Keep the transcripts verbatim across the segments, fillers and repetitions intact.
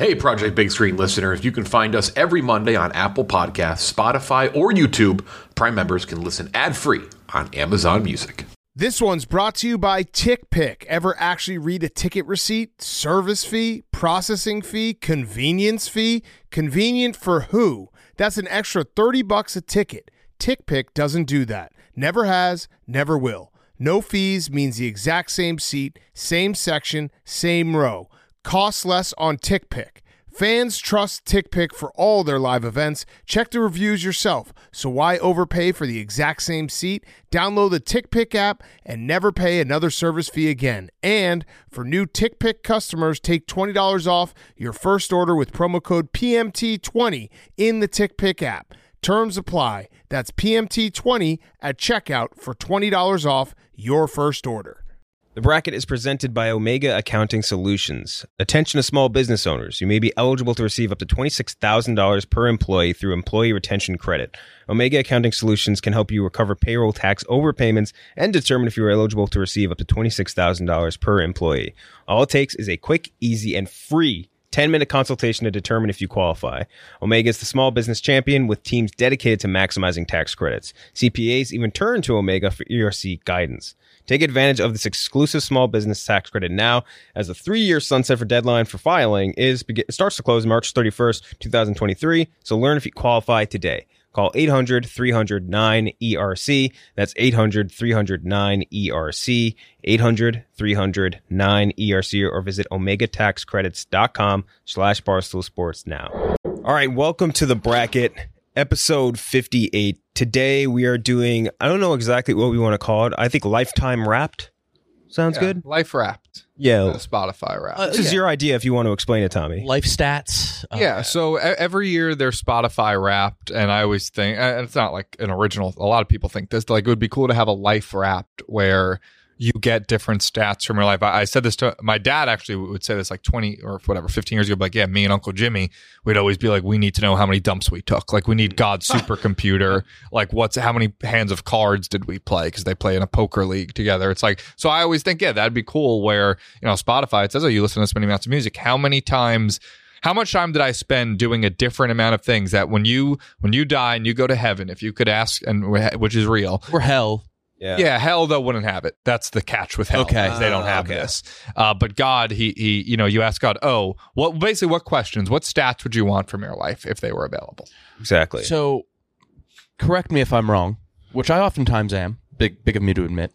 Hey, Project Big Screen listeners, you can find us every Monday on Apple Podcasts, Spotify, or YouTube. Prime members can listen ad-free on Amazon Music. This one's brought to you by TickPick. Ever actually read a ticket receipt? Service fee? Processing fee? Convenience fee? Convenient for who? That's an extra thirty bucks a ticket. TickPick doesn't do that. Never has, never will. No fees means the exact same seat, same section, same row. Costs less on TickPick. Fans trust TickPick for all their live events. Check the reviews yourself. So why overpay for the exact same seat? Download the TickPick app and never pay another service fee again. And for new TickPick customers, take twenty dollars off your first order with promo code P M T twenty in the TickPick app. Terms apply. That's P M T twenty at checkout for twenty dollars off your first order. The bracket is presented by Omega Accounting Solutions. Attention to small business owners. You may be eligible to receive up to twenty-six thousand dollars per employee through Employee Retention Credit. Omega Accounting Solutions can help you recover payroll tax overpayments and determine if you are eligible to receive up to twenty-six thousand dollars per employee. All it takes is a quick, easy, and free ten-minute consultation to determine if you qualify. Omega is the small business champion with teams dedicated to maximizing tax credits. C P As even turn to Omega for E R C guidance. Take advantage of this exclusive small business tax credit now, as the three-year sunset for deadline for filing is starts to close March thirty-first, twenty twenty-three, so learn if you qualify today. Call eight hundred, three hundred, nine E R C. That's eight hundred, three hundred, nine E R C, eight hundred, three hundred, nine E R C, or visit omegataxcredits.com slash Barstool Sports now. All right, welcome to the bracket, episode fifty-eight. Today we are doing, I don't know exactly what we want to call it. I think Lifetime Wrapped. Sounds yeah, good? Life Wrapped. Yeah. Uh, Spotify Wrapped. Uh, this is yeah. your idea if you want to explain it, Tommy. Life stats. Uh, yeah, so e- every year they're Spotify Wrapped, and I always think, and it's not like an original, a lot of people think this, like it would be cool to have a Life Wrapped where you get different stats from your life. I, I said this to my dad, actually would say this like twenty or whatever, fifteen years ago, like, yeah, me and Uncle Jimmy, we'd always be like, we need to know how many dumps we took. Like we need God's supercomputer. Like what's, how many hands of cards did we play? Because they play in a poker league together. It's like, so I always think, yeah, that'd be cool where, you know, Spotify, it says, oh, you listen to this many amounts of music. How many times, how much time did I spend doing a different amount of things that when you, when you die and you go to heaven, if you could ask, and which is real. Or hell. Yeah. Yeah, hell though wouldn't have it. That's the catch with hell. Okay. is they don't have okay. this. Uh, but God, he he, you know, you ask God, oh, what basically what questions, what stats would you want from your life if they were available? Exactly. So, correct me if I'm wrong, which I oftentimes am. Big, big of me to admit.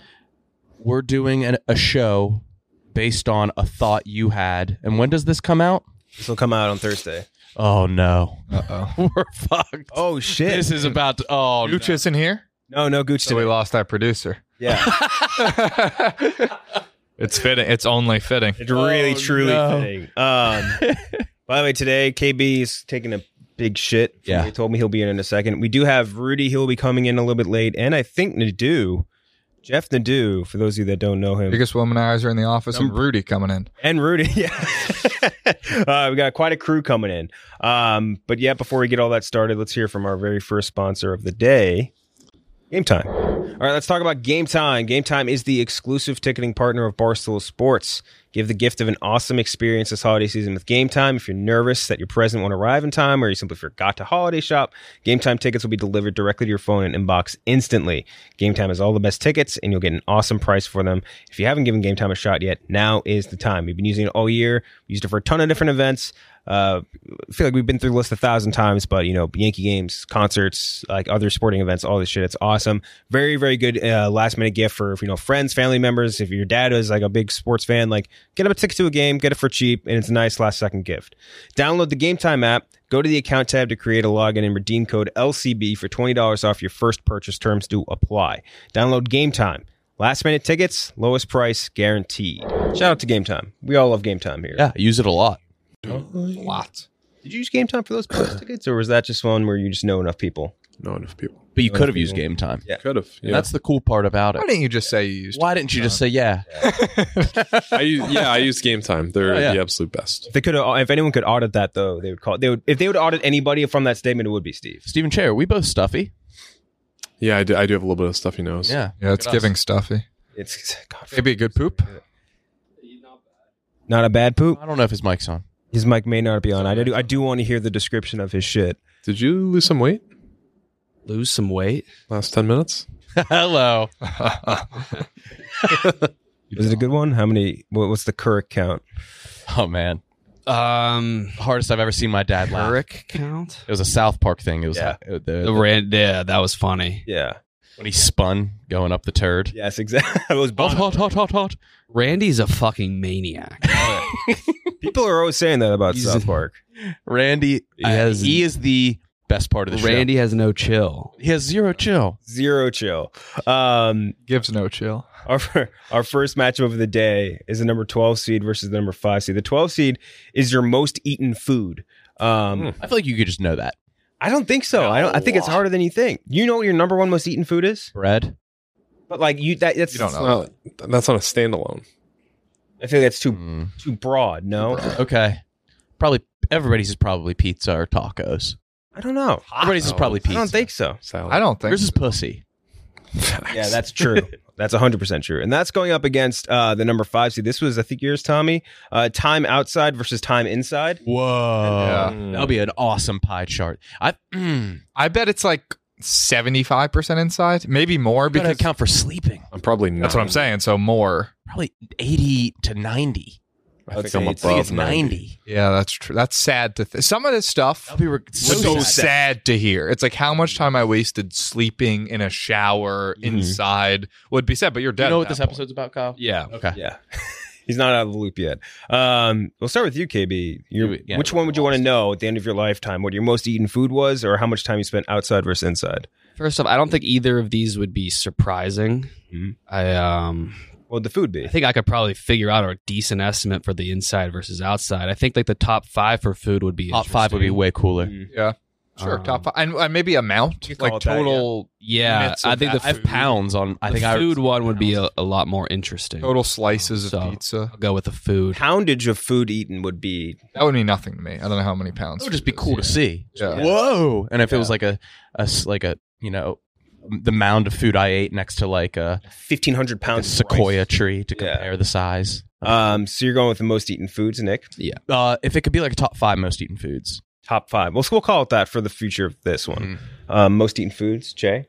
We're doing an, a show based on a thought you had, and when does this come out? This will come out on Thursday. Oh no, Uh oh. we're fucked. Oh, shit. This is about to. Oh, Gooch no. isn't here, No, no Gooch so today. we lost our producer. Yeah. It's fitting. It's only fitting. It's really, Oh, truly no. fitting. Um, by the way, today, K B is taking a big shit. Yeah. He told me he'll be in in a second. We do have Rudy. He'll be coming in a little bit late. And I think Nadeau, Jeff Nadeau, for those of you that don't know him. Biggest womanizer in the office, and Rudy coming in. And Rudy, yeah. uh, we got quite a crew coming in. Um, but yeah, before we get all that started, let's hear from our very first sponsor of the day, Game Time. All right, let's talk about Game Time. Game Time is the exclusive ticketing partner of Barstool Sports. Give the gift of an awesome experience this holiday season with Game Time. If you're nervous that your present won't arrive in time or you simply forgot to holiday shop, Game Time tickets will be delivered directly to your phone and inbox instantly. Game Time has all the best tickets, and you'll get an awesome price for them. If you haven't given Game Time a shot yet, now is the time. We've been using it all year. We used it for a ton of different events. Uh, I feel like we've been through the list a thousand times, but you know, Yankee games, concerts, like other sporting events, all this shit. It's awesome. Very, very good uh, last minute gift for, you know, friends, family members. If your dad is like a big sports fan, like get him a ticket to a game, get it for cheap, and it's a nice last second gift. Download the Game Time app. Go to the account tab to create a login and redeem code L C B for twenty dollars off your first purchase. Terms do apply. Download Game Time. Last minute tickets, lowest price guaranteed. Shout out to Game Time. We all love Game Time here. Yeah, I use it a lot. Lots. Did you use Game Time for those price tickets, or was that just one where you just know enough people? Not enough people. But you Other could have used people. Game Time. Yeah. Could have. And Yeah. that's the cool part about it. Why didn't you just say you used? Why didn't you just say yeah? I use, yeah, I use Game Time. They're Oh, yeah. the absolute best. If they could, if anyone could audit that, though, they would call. They would if they would audit anybody from that statement, it would be Steve. Stephen Chair, we both stuffy. Yeah, I do, I do have a little bit of stuffy nose. Yeah. Yeah, it's Look at giving us. stuffy. It's God, Maybe a good poop. not a bad poop. I don't know if his mic's on. His mic may not be on. I do. I do want to hear the description of his shit. Did you lose some weight Lose some weight. last ten minutes? Hello. Is it a good one? How many? What, what's the current count? Oh man, Um, hardest I've ever seen my dad laugh. Eric count. It was a South Park thing. It was Yeah. uh, the, The the- ran- yeah, that was funny. Yeah. when he spun going up the turd. Yes, exactly. It was Hot, hot, hot, hot, hot. Randy's a fucking maniac. People are always saying that about He's- South Park. Randy, He uh, has- he is the best part of the show. Randy has no chill. He has zero chill. Zero chill. Um, Gives no chill. our our first matchup of the day is the number twelve seed versus the number five seed. The twelve seed is your most eaten food. Um, I feel like you could just know that. I don't think so. I don't. I think it's harder than you think. You know what your number one most eaten food is, Bread. but like you, that that's You don't know. Well, that's not a standalone. I feel like that's too Mm, too broad. No, okay. Probably everybody's is probably pizza or tacos. I don't know. Everybody's is probably I pizza. don't think so. Salad. I don't think. Yours is pussy. Yeah, that's true. That's one hundred percent true. And that's going up against uh, the number five seed. This was, I think, yours, Tommy. Uh, time outside versus time inside. Whoa. Yeah. That'll be an awesome pie chart. I mm, I bet it's like seventy-five percent inside, maybe more gotta because account for sleeping. I'm probably not. that's what I'm saying. So more. Probably eighty to ninety. I I'd think say I'm it's- I think above it's ninety. ninety. Yeah, that's true. That's sad to th- some of this stuff. That'll be re- so, So, so sad. sad to hear. It's like how much time I wasted sleeping in a shower inside would be sad, but you're dead. You know at what that this point. episode's about, Kyle? Yeah. Okay. Yeah. He's not out of the loop yet. Um, we'll start with you, K B. Your, You- yeah, which one would you want to know at the end of your lifetime? What your most eaten food was, or how much time you spent outside versus inside? First off, I don't think either of these would be surprising. Mhm. I um, What would the food be? I think I could probably figure out a decent estimate for the inside versus outside. I think like the top five for food would be Top five would be interesting. way cooler. Yeah, sure. Um, top five, and uh, maybe amount, You call like it that, total. Yeah, units I of think that the I have food- pounds on. I the think I food one would be a, a lot more interesting. Total slices So- of pizza. I'll go with the food. Poundage of food eaten would be That would mean nothing to me. I don't know how many pounds. It would just be it is. cool to see. Yeah. Whoa! And if it Yeah. was like a, a s- like a you know the mound of food I ate next to like a, fifteen hundred like a pounds. of sequoia rice. tree to Yeah. compare the size. Um, so you're going with the most eaten foods, Nick? Uh, if it could be like a top five most eaten foods, Top five. Well, we'll call it that for the future of this one. Um, most eaten foods, Jay?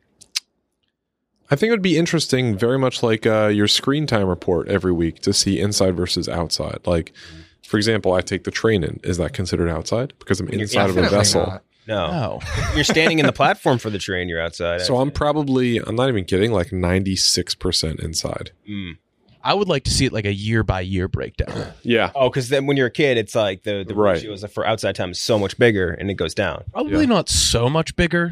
I think it would be interesting, very much like uh, your screen time report every week, to see inside versus outside. Like, for example, I take the train in. Is that considered outside because I'm You're inside of a Definitely vessel? not. No. oh, You're standing in the platform for the train. You're outside. So I'm probably, I'm not even kidding, like ninety-six percent inside. Mm. I would like to see it like a year by year breakdown. Yeah. Oh, because then when you're a kid, it's like the, the Right. ratio is for outside time is so much bigger and it goes down. Probably Yeah. not so much bigger,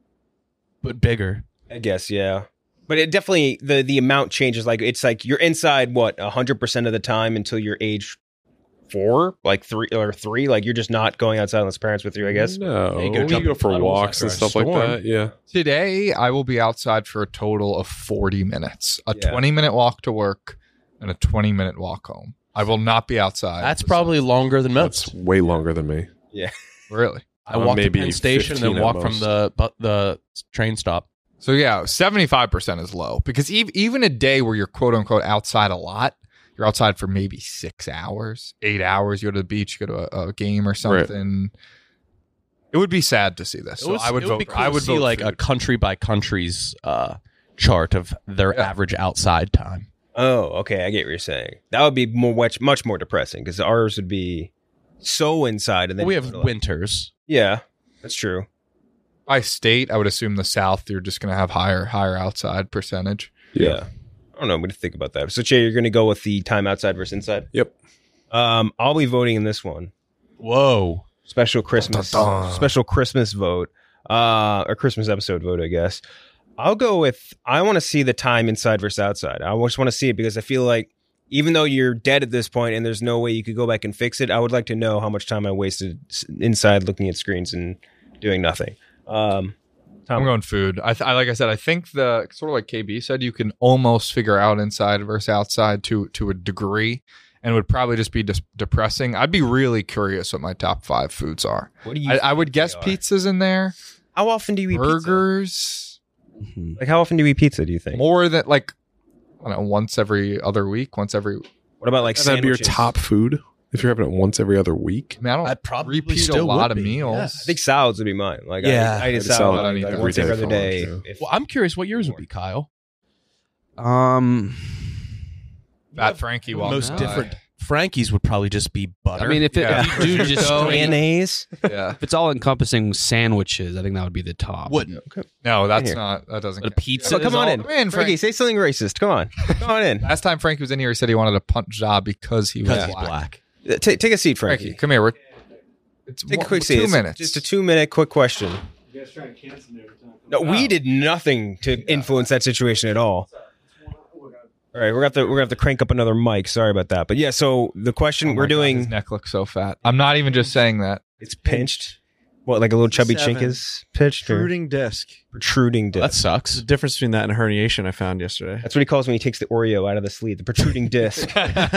but bigger. I guess, yeah. But it definitely, the, the amount changes. Like, it's like you're inside, what, one hundred percent of the time until you're age four? Like three or three? Like, you're just not going outside unless parents with you, I guess. No. You go You jump go in for puddles walks after and a stuff like storm. that. Yeah. Today, I will be outside for a total of forty minutes. A Yeah. twenty minute walk to work and a twenty minute walk home. I will not be outside. That's for probably longer than That's most. way longer than me. some- really. I Uh, walked to maybe Penn Station and then fifteen at walked from most. the bu- the train stop. So yeah, seventy-five percent is low because ev- even a day where you're quote unquote outside a lot, you're outside for maybe six hours, eight hours. You go to the beach, you go to a, a game or something. It would be sad to see this. It So was- I would it vote. Be for- cool I to would see vote like a food. country by country's uh, chart of their Yeah. average outside time. Oh, okay. I get what you're saying. That would be more much, much more depressing because ours would be so inside. And then Well, we you have go to, like- winters. Yeah, that's true. by state. I would assume the South. You're just going to have higher higher outside percentage. Yeah. I don't know. I'm going to think about that. So, Jay, you're going to go with the time outside versus inside? Yep. Um, I'll be voting in this one. Whoa. Special Christmas, Dun, dun, dun. special Christmas vote, uh, or Christmas episode vote, I guess. I'll go with, I want to see the time inside versus outside. I just want to see it because I feel like even though you're dead at this point and there's no way you could go back and fix it, I would like to know how much time I wasted s- inside looking at screens and doing nothing. Um, Tom. I'm going food. I, th- I like I said. I think the sort of like K B said, you can almost figure out inside versus outside to to a degree, and it would probably just be dis- depressing. I'd be really curious what my top five foods are. What do you? I, I would guess they are? pizzas in there, How often do you eat pizza? burgers, Mhm. Like, how often do you eat pizza? Do you think? more than like I don't know, once every other week, once every. What about like And that'd be your sandwiches? top food If you're having it once every other week, I mean, I don't I probably repeat a still lot would of be, meals. yeah. I think salads would be mine. Like, Yeah. I, I eat I'd salad, salad like, every once day every for other day. lunch, If- Well, I'm curious what yours would be, Kyle. Um, Fat Frankie walks Most by. different. Frankie's would probably just be butter. I mean, if, it, Yeah. if you do just go, if mayonnaise. Yeah. it's all encompassing sandwiches, I think that would be the top. wouldn't. No, that's Here. not. That doesn't. But a count. pizza So come is on all- in, Come in, Frankie. Frank. Say something racist. Come on, come on in. Last time Frankie was in here, he said he wanted a punch job because he was Because he's black. black. Uh, Take take a seat, Frankie. Frankie, come here. We're, it's Take one- a quick seat. Two It's minutes. Just a two minute quick question. You guys trying to cancel me every time. No, we did nothing to influence that situation at all. All right, we're gonna have to we're gonna have to crank up another mic. Sorry about that, but yeah. So the question Oh my we're God, doing, his neck looks so fat. I'm not even just saying that. it's pinched. What, like a little chubby Seven. chink is pitched or Protruding disc. protruding That disc? sucks. There's a difference between that and herniation I found yesterday. That's what he calls when he takes the Oreo out of the sleeve, the protruding disc.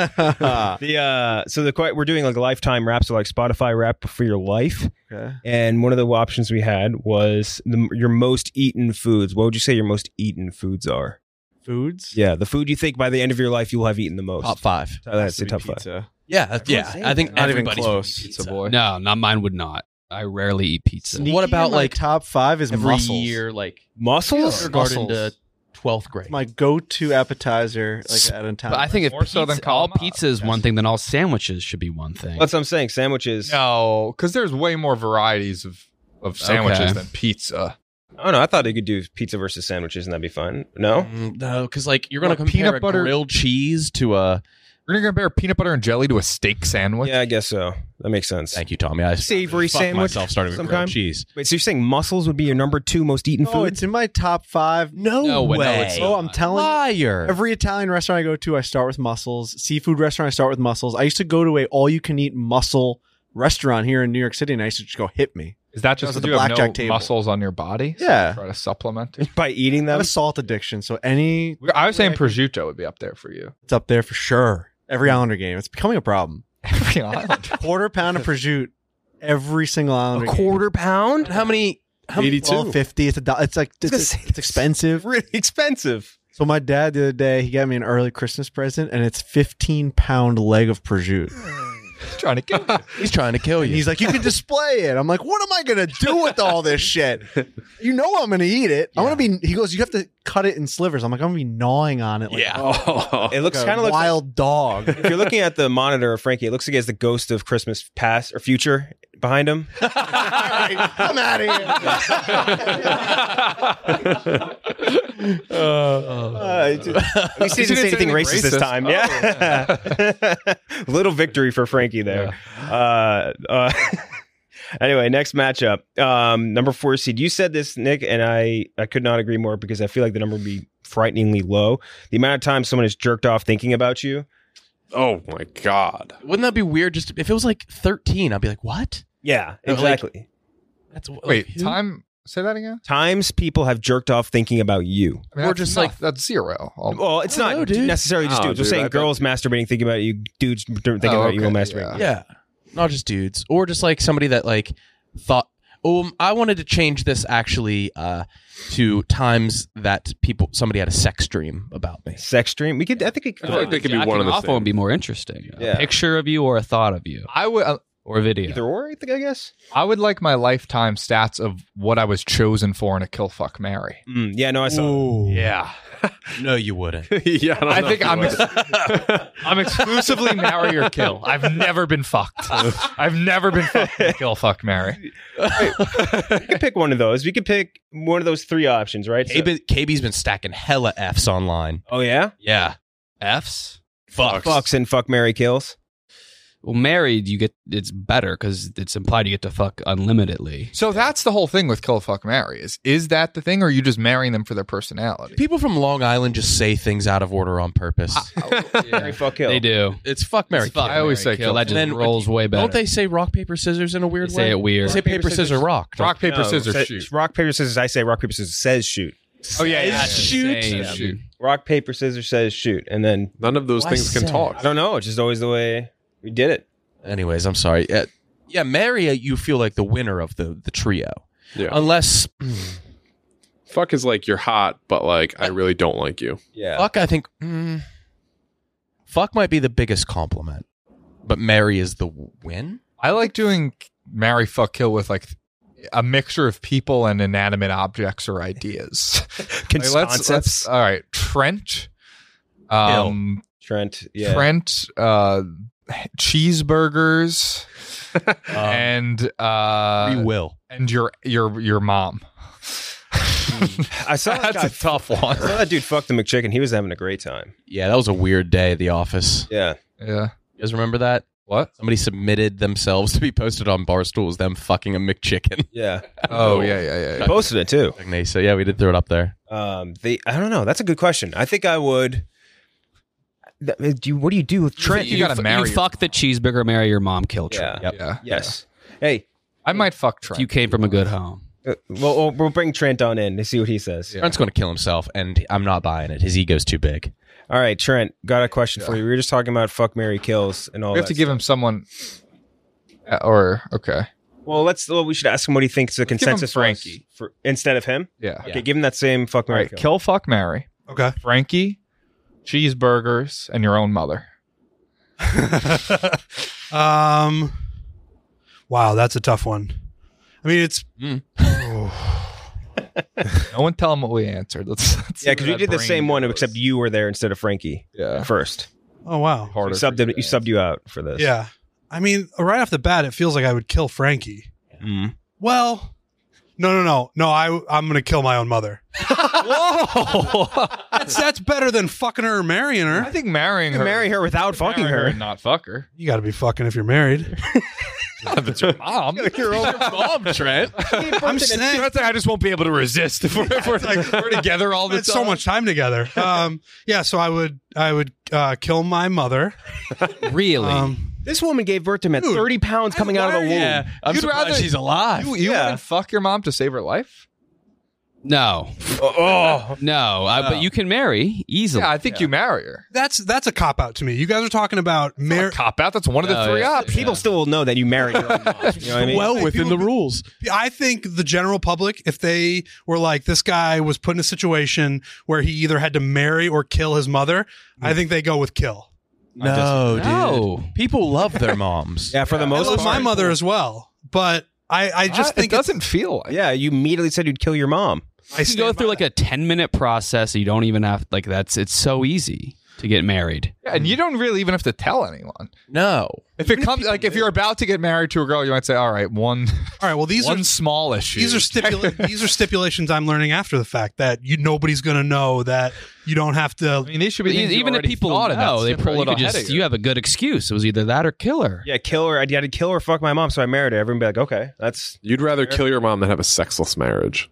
okay. The uh, so the que- we're doing like a lifetime wrap, so like Spotify wrap for your life. And one of the options we had was the, your most eaten foods. What would you say your most eaten foods are? Foods? Yeah, the food you think by the end of your life you'll have eaten the most. Top five. Uh, That's Has to the be top five. pizza. Yeah, that's- yeah. saying I think Not even everybody's close. would be It's a boy. No, not mine would not. I rarely eat pizza. Sneaky What about, in my like, top five is Every mussels. year, like Mussels? kindergarten to twelfth grade. My go-to appetizer, like at a time. But I think if More so pizza, than all calamari. pizza is one thing, then all sandwiches should be one thing. That's what I'm saying. Sandwiches. No, because there's way more varieties of, of sandwiches Okay. than pizza. Oh no, I thought they could do pizza versus sandwiches and that'd be fun. No? Mm, no, because like you're gonna What, compare peanut a butter- grilled cheese to a. You're gonna compare peanut butter and jelly to a steak sandwich? Yeah, I guess so. That makes sense. Thank you, Tommy. I Savory fucked sandwich myself starting with some grilled kind? cheese. Wait, so you're saying mussels would be your number two most eaten Oh, food? it's in my top five. No, No way. way. No, it's Oh, I'm telling you. Liar. Every Italian restaurant I go to, I start with mussels. Seafood restaurant, I start with mussels. I used to go to a all-you-can-eat mussel restaurant here in New York City, and I used to just go hit me. Is that just Those are because the you have no blackjack table. muscles on your body? So Yeah. you Try to supplement it. By eating I have them? a salt addiction, so any I was saying prosciutto would be up there for you. it's up there for sure. Every Islander game, it's becoming a problem. Every island. Quarter pound of prosciutto, every single Islander A quarter pound? How many? How many? eighty-two, well, fifty. It's a do- it's like gonna it's, say it's expensive. Really expensive. So my dad the other day, he got me an early Christmas present, and it's fifteen pound leg of prosciutto. Trying to kill you. He's trying to kill And you. he's like, you can display it. I'm like, what am I gonna do with all this shit? You know I'm gonna eat it. I'm gonna be. He goes, you have to cut it in slivers. I'm like, I'm gonna be gnawing on it. Like, Yeah. oh, It looks like kind a of like wild dog. if you're looking at the monitor of Frankie, it looks like he has the ghost of Christmas past or future behind him. I'm out of here. Uh, at least he didn't say didn't say anything anything racist, this racist. time. Oh, yeah. Little victory for Frankie there. Uh, uh, anyway, next matchup. Um, number four seed. You said this, Nick, and I, I could not agree more because I feel like the number would be frighteningly low. The amount of time someone has jerked off thinking about you. oh my god. Wouldn't that be weird? Just if it was like thirteen, I'd be like, what? Yeah, No, like- exactly. That's like, Wait, who? time. Say that again. Times people have jerked off thinking about you. I mean, Or that's just not- like- that's zero. I'll- Well, it's I don't not know, dude. necessarily just Oh, dudes. We're dude, saying I bet- girls masturbating thinking about you, dudes thinking Oh, about you while okay, masturbating. yeah. Yeah, not just dudes, or just like somebody that like thought. Um, I wanted to change this actually uh, to times that people somebody had a sex dream about me. Sex dream. We could. I think we could. I feel like they could be Jacking one of the off one would be things. more interesting. Yeah. A picture of you or a thought of you I would. Uh, or a video. Either or, I think. I guess. I would like my lifetime stats of what I was chosen for in a kill fuck marry. Mm, yeah. No, I saw. Yeah. No, you wouldn't. yeah, I don't think know. I'm ex- I'm exclusively marry or kill. I've never been fucked. I've never been fucked in a kill fuck marry. You could pick one of those. We could pick one of those three options, right? So- K B, K B's been stacking hella Fs online. oh yeah. Yeah, F's. fucks. Fucks and fuck Mary kills. Well, married, you get it's better because it's implied you get to fuck unlimitedly. So that's the whole thing with kill fuck marry. Is is that the thing, or are you just marrying them for their personality? People from Long Island just say things out of order on purpose. Mary fuck kill. They do. it's fuck Mary. It's fuck, I always marry, say kill. kill. That just And then- rolls way better. Don't they say rock paper scissors in a weird They way? say it weird. They say paper, scissors, rock. don't Rock paper No, scissors Sa- shoot. Rock paper scissors. I say rock paper scissors says shoot. Oh yeah, yeah, That's shoot. insane. Yeah. Shoot. Rock paper scissors says shoot, and then None of those Why things can sad? talk. I don't know. It's just always the way we did it. Anyways, I'm sorry. Yeah, yeah, Mary, uh, you feel like the winner of the the trio, Yeah. unless Fuck is like you're hot, but like I really don't like you. Yeah. fuck. I think mm, fuck might be the biggest compliment. but marry is the win. I like doing marry, fuck, kill with like a mixture of people and inanimate objects or ideas. Like, let's, let's, all right, Trent. Um, Trent. Yeah. Trent. Uh, cheeseburgers. and uh, Free will. And your your your mom. I saw that That's guy, a tough one. I saw that dude fuck the McChicken. He was having a great time. Yeah, that was a weird day at the office. Yeah. Yeah. You guys remember that? What? Somebody submitted themselves to be posted on Barstool as them fucking a McChicken. Yeah. Oh yeah, yeah, yeah. He yeah. posted it too. So yeah, we did throw it up there. Um, they, I don't know. That's a good question. I think I would. Th- Do you, what do you do with Trent? You gotta f- marry You your- fuck the cheeseburger, marry your mom, kill Trent. Yeah. Yep. Yeah. Yes. Hey, I might fuck If Trent. you came from a good home. uh, well, we'll, we'll bring Trent on in to see what he says. Yeah. Trent's going to kill himself, and I'm not buying it. His ego's too big. All right, Trent, got a question for Yeah. you. We were just talking about fuck, marry, kills and all We have that to give stuff. him someone. Uh, or okay. Well, let's. Well, we should ask him what he thinks the give him consensus was Frankie. for instead of him. Yeah. Okay, give him that same fuck, All marry, right. kill. Kill, fuck, marry. Okay. Frankie, cheeseburgers, and your own mother. um, wow, that's a tough one. I mean, it's No one tell him what we answered. Let's, let's see Yeah, because where we that did the brain same one, goes. except you were there instead of Frankie Yeah. first. oh wow, You Harder. subbed, for it, you to subbed you out for this. yeah. I mean, right off the bat, it feels like I would kill Frankie. Mm. Well, no, no, no, no. I I'm gonna kill my own mother. Whoa! That's that's better than fucking her or marrying I her. think marrying You her. can marry her without fucking marry her. and not fuck her. You got to be fucking if you're married. If it's your mom. Your own Mom, Trent. I'm saying That's like I just won't be able to resist if we're, if we're, like, we're together all the it's time. so much time together. Um, yeah, so I would I would uh, kill my mother. Really? Um, This woman gave birth to him at Dude, thirty pounds coming out of the womb. Yeah, I'm You'd surprised rather- she's alive. You, you Yeah. wouldn't fuck your mom to save her life? no. Oh, No. I, but you can marry easily. Yeah, I think you marry her. that's that's a cop out to me. You guys are talking about mar- Cop out. That's one of the Oh, three yeah. options. people still will know that you married your own mom. You know what I mean? well Hey, within people- the rules. I think the general public, if they were like, this guy was put in a situation where he either had to marry or kill his mother, I think they go with kill. No, No. dude. People love their moms. yeah, for the I most love part. my mother as well, but I, I just Uh, think it it's- doesn't feel like. Yeah, you immediately said you'd kill your mom. I You can stand go by through like that. a ten minute process. You don't even have like that's it's so easy to get married. Yeah, and you don't really even have to tell anyone. No. If it comes like if you're about to get married to a girl, you might say, "All right, one All right. Well, these one are small issue." these are stipula- these are stipulations I'm learning after the fact that you nobody's going to know that you don't have to. I mean, these should be things you Even if already people thought, and know, that's they gonna pull pull it it could ahead just of you have a good excuse. It was either that or kill her. Yeah, kill her. I had to kill her, fuck my mom, so I married her. Everyone be like, okay, that's You'd rather kill your mom than have a sexless marriage.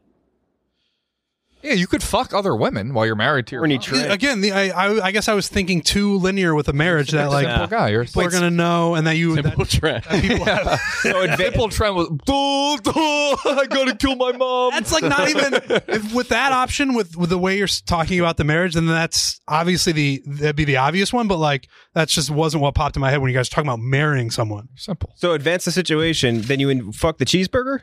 Yeah, you could fuck other women while you're married to your Or need mom. Trent. Again, the, I, I I guess I was thinking too linear with a marriage that like Yeah. Simple guy. You're people are going to know and that you that, Simple Trent. that people have, so adva- Simple trend was, "Duh, duh, I gotta kill my mom. That's like not even if, with that option with with the way you're talking about the marriage. Then that's obviously the that'd be the obvious one. But like that's just wasn't what popped in my head when you guys were talking about marrying someone. Simple. so advance the situation. Then you in- fuck the cheeseburger,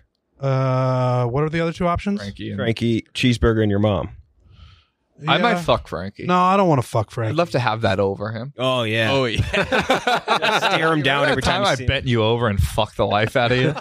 Uh, what are the other two options? Frankie. And Frankie, cheeseburger, and your mom. I Yeah. might fuck Frankie. No, I don't want to fuck Frank. I'd love to have that over him. Oh yeah. Oh, yeah. Stare him down Remember every that time. you I see him? bent you over and fucked the life out of you.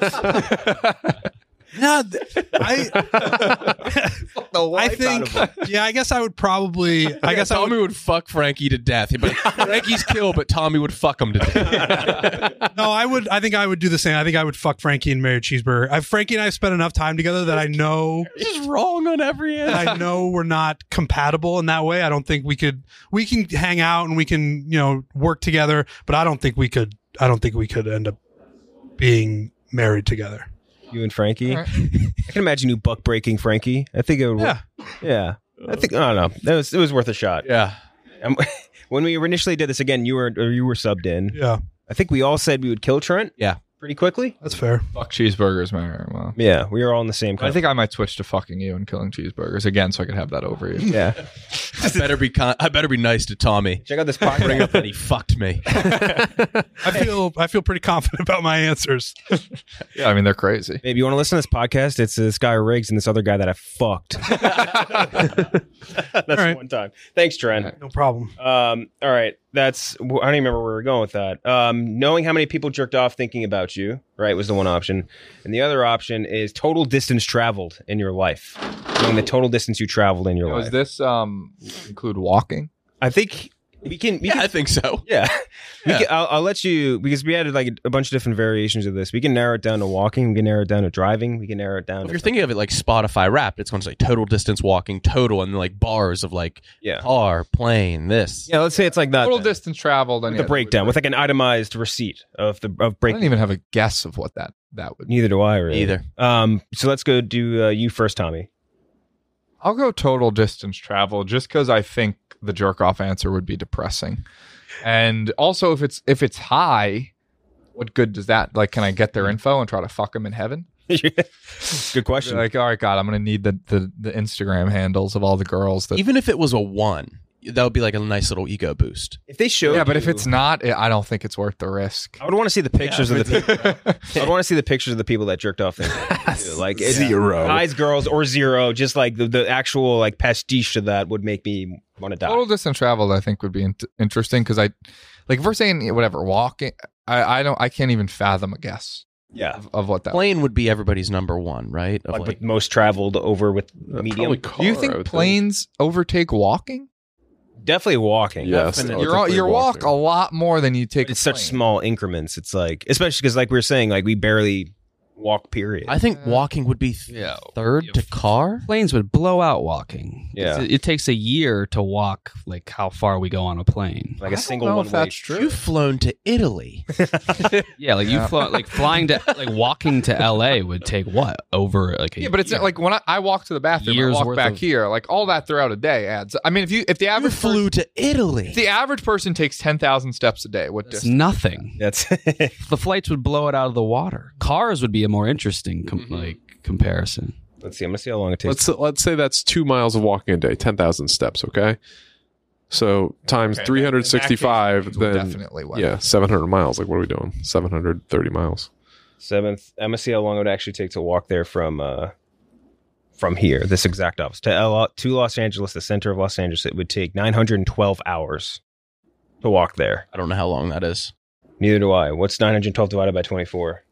No, th- I the I life think yeah. I guess I would probably. I guess I Tommy would. would, fuck Frankie to death. But Frankie's killed, but Tommy would fuck him to death. No, I would. I think I would do the same. I think I would fuck Frankie and marry Cheeseburger. I, Frankie and I have spent enough time together that I know. He's wrong on every end. I know we're not compatible in that way. I don't think we could. We can hang out and we can, you know, work together. But I don't think we could. I don't think we could end up being married together. You and Frankie. All right. I can imagine you buck breaking Frankie. I think it would. Yeah. Yeah. I think I don't know. That was it was worth a shot. Yeah. Um, when we initially did this again, you were or you were subbed in. Yeah, I think we all said we would kill Trent. Yeah. Pretty quickly. that's fair. Fuck cheeseburgers, man. Well, Yeah, we were all in the same. I think I might switch to fucking you and killing cheeseburgers again, so I could have that over you. Yeah. I better be con- I better be nice to Tommy. Check out this Bring podcast. up that he fucked me. I feel. I feel pretty confident about my answers. Yeah, I mean they're crazy. Maybe you want to listen to this podcast? It's this guy Riggs and this other guy that I fucked. That's right. one time. Thanks, Trent. No problem. Um, all right. that's I don't even remember where we were going with that. Um, knowing how many people jerked off thinking about you, right, was the one option, and the other option is total distance traveled in your life. Knowing the total distance you traveled in your Now, life. Does this um include walking? I think we can. We Yeah, can I think so. yeah, we Yeah. can, I'll, I'll let you because we had like a bunch of different variations of this. We can narrow it down to walking. We can narrow it down to driving. We can narrow it down. If to you're thinking of it like Spotify Wrapped, it's going to say total distance walking, total, and then like bars of like yeah, car, plane, this. yeah. Let's say it's like that. Total then. distance traveled. And with the breakdown, with like an itemized receipt of the of I break. don't even have a guess of what that that would. Neither do I really. Either. Um. So let's go do uh, you first, Tommy. I'll go total distance travel just because I think the jerk off answer would be depressing, and also if it's if it's high, what good does that? Like, can I get their info and try to fuck them in heaven? Good question. Like, all right, God, I'm gonna need the, the the Instagram handles of all the girls that. Even if it was a one, that would be like a nice little ego boost. If they show, Yeah, but if you- it's not, I don't think it's worth the risk. I would want to see the pictures of the people. I would want to see the pictures of the people that jerked off. Things like it's- Zero. guys, girls, or zero. Just like the, the actual like pastiche of that would make me want to die. Total distance traveled, I think, would be in- interesting because I, like, if we're saying whatever walking, I, I don't, I can't even fathom a guess Yeah, of, of what that. Plane would be everybody's number one, right? Of like, like, with most traveled over with Uh, medium. probably car, Do you I think would planes overtake walking? Definitely walking. Yes, Definitely. You're all, definitely you walk walking. a lot more than you take. It's a such plane. small increments. It's like, especially because, like we were saying, like we barely walk. Period. I think walking would be th- Yeah. third to car. Planes would blow out walking. Yeah. It's- it takes a year to walk like how far we go on a plane. like I a don't single know one if way. that's true. You've flown to Italy. Yeah, like Yeah. you fly, like flying to like walking to L A would take what over like a Yeah, but it's year. not like when I, I walk to the bathroom, Years I walk worth back of- here, like all that throughout a day adds. I mean, if you if the You average flew person, to Italy. if the average person takes ten thousand steps a day, what It's distance? nothing. That's The flights would blow it out of the water. Cars would be a more interesting com- like comparison. let's see. I'm gonna see how long it takes. Let's let's say that's two miles of walking a day, ten thousand steps. Okay, so times Okay, three hundred sixty-five, in that case, we'll then definitely win. yeah, seven hundred miles. Like, what are we doing? Seven hundred thirty miles. Seventh. I'm gonna see how long it would actually take to walk there from uh from here. This exact office to L- to Los Angeles, the center of Los Angeles. It would take nine hundred twelve hours to walk there. I don't know how long that is. Neither do I. What's nine hundred twelve divided by twenty-four?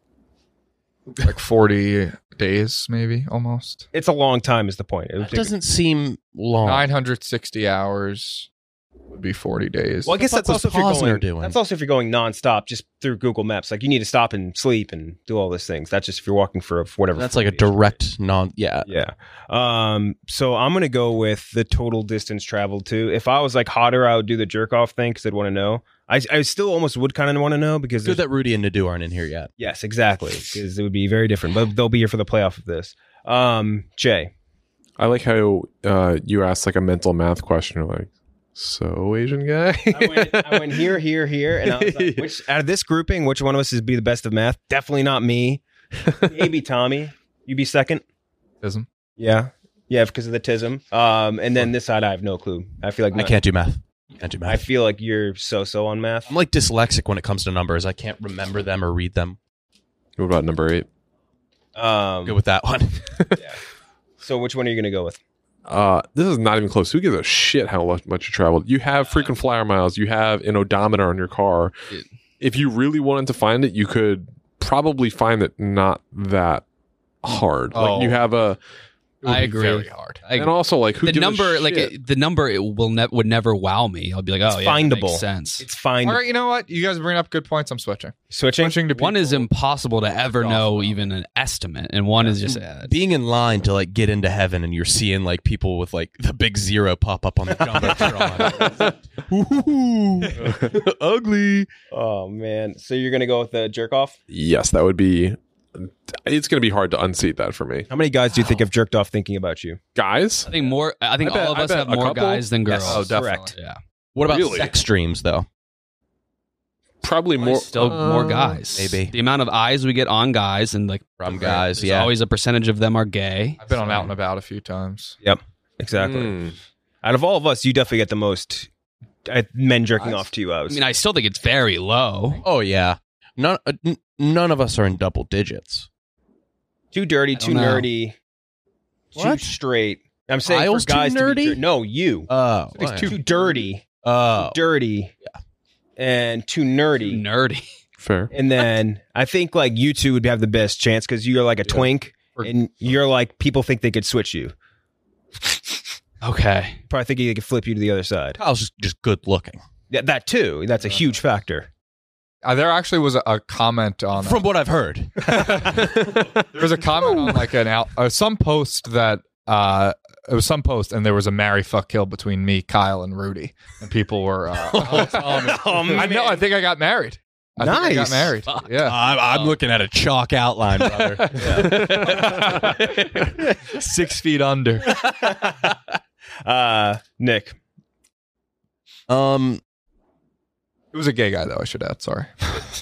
like forty days, maybe almost It's a long time. Is the point? It would That take- doesn't seem long. nine hundred sixty hours would be forty days. Well, I guess What that's the fuck also was if you're Posner going. doing? That's also if you're going nonstop, just through Google Maps. Like you need to stop and sleep and do all those things. That's just if you're walking for whatever. That's like a forty days. direct non. Yeah. Yeah. Um. So I'm gonna go with the total distance traveled too. If I was like hotter, I would do the jerk off thing because I'd want to know. I I still almost would kind of want to know because Good there's- that Rudy and Nadu aren't in here yet. yes, exactly, because it would be very different. But they'll be here for the playoff of this. Um. Jay. I like how uh, you asked like a mental math question. You're like, so Asian guy. I went, I went here, here, here, and I was like, which out of this grouping, which one of us is be the best of math? Definitely not me. Maybe Tommy. You be second. Ism. Yeah. Yeah, because of the tism. Um, and then this side, I have no clue. I feel like I can't do math. Can't do I math. feel like you're so-so on math. I'm like dyslexic when it comes to numbers. I can't remember them or read them. What about number eight? Um, Good with that one. so which one are you going to go with? Uh, this is not even close. Who gives a shit how lo- much you traveled? You have freaking flyer miles. You have an odometer on your car. Dude. If you really wanted to find it, you could probably find it not that hard. Oh. Like you have a, It would I be agree. Very hard. I, and also like who the gives a number, like shit? it, the number, it will ne- would never wow me. I'll be like, oh, It's yeah, that findable. makes sense. It's fine. All right, you know what? You guys bring up good points. I'm switching. Switching? Switching to One is people- impossible to ever know, even an estimate, and one is just uh, Being in line to like get into heaven and you're seeing like people with like the big zero pop up on the jumbotron. Ooh, ugly. Oh, man. So you're going to go with the jerk off? Yes, that would be. It's going to be hard to unseat that for me, How many guys do you think have jerked off thinking about you? guys. I think more. I think I bet- all of I us bet have a more couple? guys than girls. Yes. Oh, definitely. Correct. Yeah, What about Really? sex streams though? Probably more. still uh, more guys. maybe. The amount of eyes we get on guys, and like From there- guys, there's yeah. always a percentage of them are gay. I've been on out and about a few times. Yep. Exactly. Hmm. Out of all of us, you definitely get the most uh, men jerking Guys. off to you. I I was. mean, I still think it's very low. Oh yeah. None uh, n- none of us are in double digits. too dirty, I too don't know. nerdy, too What? straight. I'm saying Kyle's for guys too to be nerdy? jer- no, you. Oh. It's too dirty. Oh. Dirty. and too nerdy. Nerdy. Fair. And then I think like you two would have the best chance because you're like a twink, and you're like people think they could switch you. Okay. Probably think they could flip you to the other side. Kyle's just, just good looking. Yeah, that too. That's a huge factor. Uh, there actually was a, a comment on From what I've heard. there was a comment on like an out uh, some post that uh it was some post and there was a marry fuck kill between me, Kyle, and Rudy, and people were uh, Oh, I know I think I got married. I think I got Nice. married. Yeah. I'm, I'm looking at a chalk outline, brother. Six feet under. Uh, Nick. um, It was a gay guy, though. I should add. Sorry.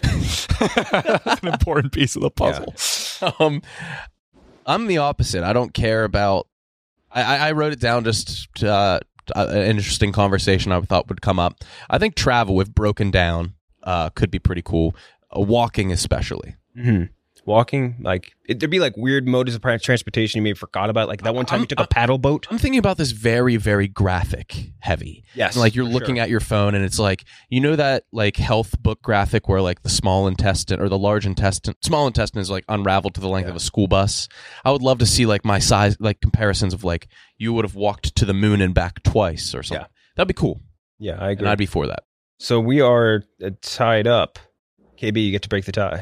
That's an important piece of the puzzle. um, I'm the opposite. I don't care about. I, I I wrote it down just to, uh, an interesting conversation I thought would come up. I think travel, if broken down, uh, could be pretty cool. Uh, walking, especially. Mm-hmm. Walking, like it, there'd be like weird modes of transportation you may have forgot about. Like that one time I'm- you took a paddle boat. I'm thinking about this very, very graphic heavy. Yes, And, like you're for looking sure. at your phone and it's like, you know that like health book graphic where like the small intestine or the large intestine, small intestine is like unraveled to the length Yeah. of a school bus. I would love to see like my size, like comparisons of like you would have walked to the moon and back twice or something. That'd be cool. Yeah, I agree. And I'd be for that. So we are uh, tied up. K B, you get to break the tie.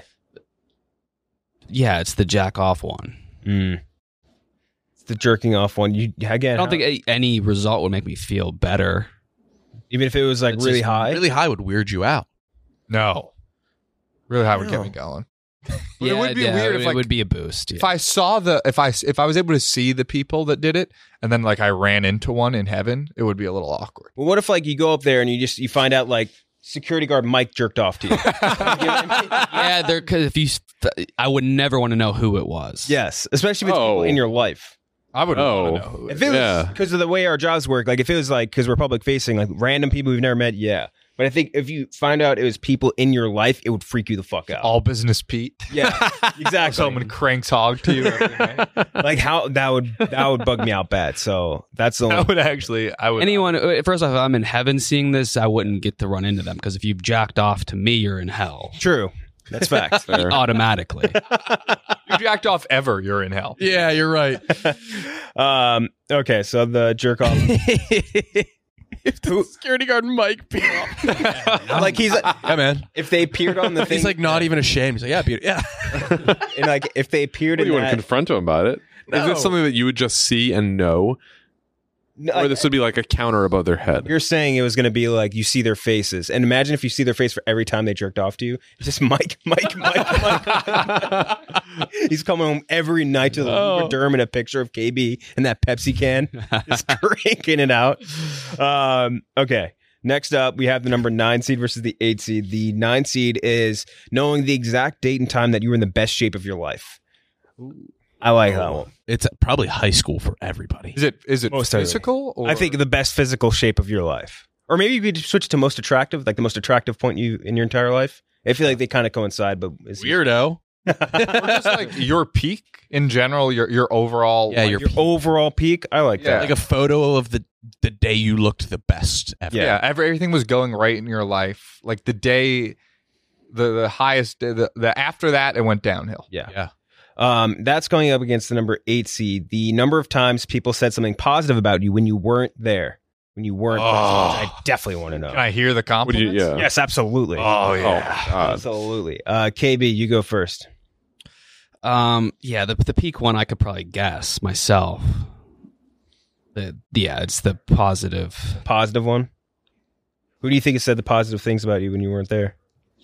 Yeah, it's the jack off one. Mm. It's the jerking off one. You again. I don't how- think a- any result would make me feel better. even if it was like It's really just- high. Really high would weird you out. No. Really high would get No. me going. Yeah, it would be yeah, weird it, if like, would be a boost. Yeah. if I saw the if I if I was able to see the people that did it and then like I ran into one in heaven, it would be a little awkward. Well, what if like you go up there and you just you find out like security guard Mike jerked off to you? yeah, there. Because if you, I would never want to know who it was. Yes, especially with Oh. people in your life. I would Oh. want to know who it If is. it was Yeah. because of the way our jobs work, like if it was like because we're public facing, like random people we've never met, yeah. But I think if you find out it was people in your life, it would freak you the fuck out. All business Pete. Yeah, exactly. Someone cranks hog to you every night. Like how that would that would bug me out bad. So that's the I only. would actually I would Anyone, uh, first off, if I'm in heaven seeing this, I wouldn't get to run into them because if you've jacked off to me, you're in hell True, that's facts. Fair. automatically. you jacked off ever, you're in hell. Yeah, you're right. um. Okay, so the jerk off. If the security guard Mike peed off. like he's like, Yeah, man. if they appeared on the thing, He's like not even ashamed. He's like, yeah, Peter. Yeah. and like if they appeared What, in do you want to that, confront him about it? Is No. it something that you would just see and know? No, Or like, this would be like a counter above their head? you're saying it was going to be like you see their faces, and imagine if you see their face for every time they jerked off to you. It's just Mike, Mike, Mike, Mike. He's coming home every night to the Oh. Lubriderm and a picture of K B and that Pepsi can, just cranking it out. Um, okay. Next up, we have the number nine seed versus the eight seed. The nine seed is knowing the exact date and time that you were in the best shape of your life. I like that one. It's probably high school for everybody. Is it is it Most certainly. physical or I think the best physical shape of your life. Or maybe you could switch to most attractive, like the most attractive point you in your entire life. I feel like they kind of coincide, but is Weirdo. or just like your peak in general, your your overall Yeah, like, your your overall peak. I like Yeah. that. Like a photo of the the day you looked the best ever. yeah, every, everything was going right in your life. Like the day the the highest the, the after that it went downhill. Yeah. Yeah. Um, that's going up against the number eight seed. The number of times people said something positive about you when you weren't there, when you weren't. Oh. present, I definitely want to know. Can I hear the What do you, compliments? yeah. Yes, absolutely. Oh Oh, yeah. my God. Absolutely. Uh, K B, you go first. Um, yeah, the the peak one I could probably guess myself. The, yeah, it's the positive. Positive one. Who do you think has said the positive things about you when you weren't there?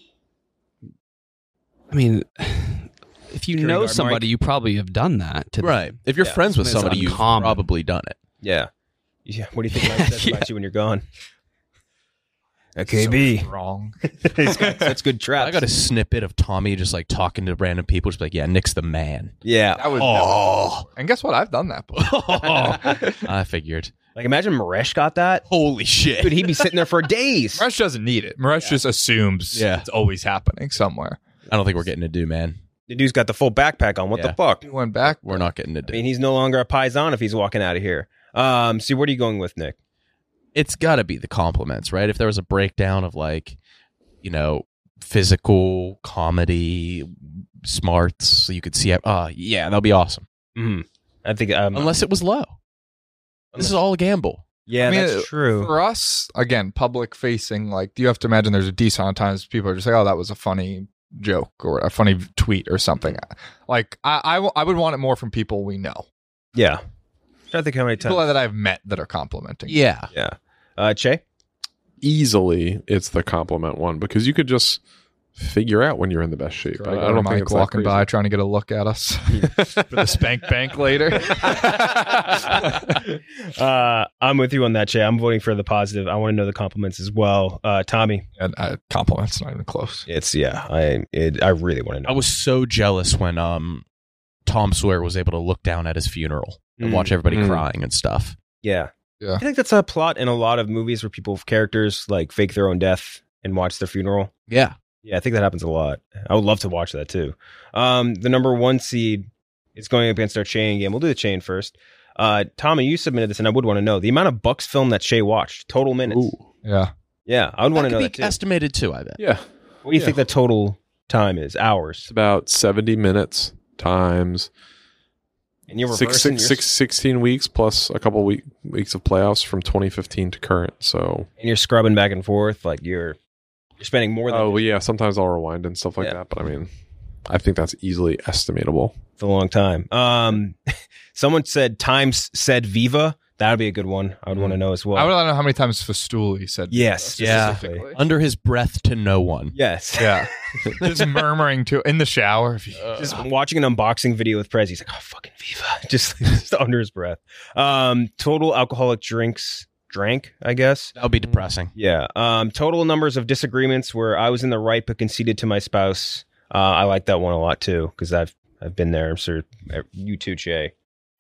I mean, if you Security know guard somebody, Mike. you probably have done that. To Right. If you're Yeah. friends with It's somebody, you've uncommon. probably done it. Yeah. Yeah. What do you think Mike says Yeah. about you when you're gone? Uh, K B. Wrong. He's got such good traps. I got a snippet of Tommy just like talking to random people, just like, yeah, Nick's the man. yeah. That would Oh. and guess what? I've done that before. I figured. Like imagine Maresh got that. Holy shit. Dude, he'd be sitting there for days. Maresh doesn't need it. Maresh just assumes Yeah. it's always happening somewhere. I don't think we're getting a do, man. The dude's got the full backpack on. What Yeah. the fuck? He went back. We're not getting a I do. mean, he's no longer a paisan if he's walking out of here. Um, see, what are you going with, Nick? It's got to be the compliments, right? If there was a breakdown of like you know, physical comedy smarts. So you could see, uh, yeah, that'll be awesome. Mm. I think um, Unless it was low. This is all a gamble. yeah, I mean, that's true. For us, again, public facing, like you have to imagine there's a decent amount of times people are just like, oh, that was a funny joke or a funny tweet or something. Like I, I, w- I would want it more from people we know. Yeah. I think how many times. People that I've met that are complimenting. Yeah. Yeah. Uh, Che? Easily, it's the compliment one because you could just figure out when you're in the best shape. I, I don't think Mike it's that walking crazy. by trying to get a look at us for the spank bank later. uh, I'm with you on that, Che. I'm voting for the positive. I want to know the compliments as well. Uh, Tommy? And uh, compliments, not even close. It's, yeah, I it, I really want to know. I was so jealous when um Tom Sawyer was able to look down at his funeral and Mm. watch everybody Mm. crying and stuff. Yeah. Yeah. I think that's a plot in a lot of movies where people, characters, like fake their own death and watch their funeral. Yeah. Yeah, I think that happens a lot. I would love to watch that too. Um, the number one seed is going up against our chain game. We'll do the chain first. Uh, Tommy, you submitted this, and I would want to know the amount of Bucks film that Shay watched, total minutes. Ooh. Yeah. Yeah, I would want to That know could that be too. estimated too, I bet. Yeah, What do you yeah. think the total time is? Hours. it's about seventy minutes times And you're six, reversing six, your, six, sixteen weeks plus a couple week, weeks of playoffs from twenty fifteen to current. So, and you're scrubbing back and forth. Like you're you're spending more than oh well, yeah, sometimes I'll rewind and stuff like Yeah. that. But I mean, I think that's easily estimatable. for a long time. Um, someone said Times said Viva. That would be a good one. I would want to know as well. I want to know how many times Fastuli said Yes, this yeah. specifically. Under his breath to no one. Yes. Yeah. Just murmuring to in the shower. Just watching an unboxing video with Prez, he's like, "Oh, fucking Viva!" Just, just under his breath. Um, total alcoholic drinks drank, I guess. That would be depressing. Yeah. Um, total numbers of disagreements where I was in the right but conceded to my spouse. Uh, I like that one a lot too because I've I've been there. I'm sure you too, Che.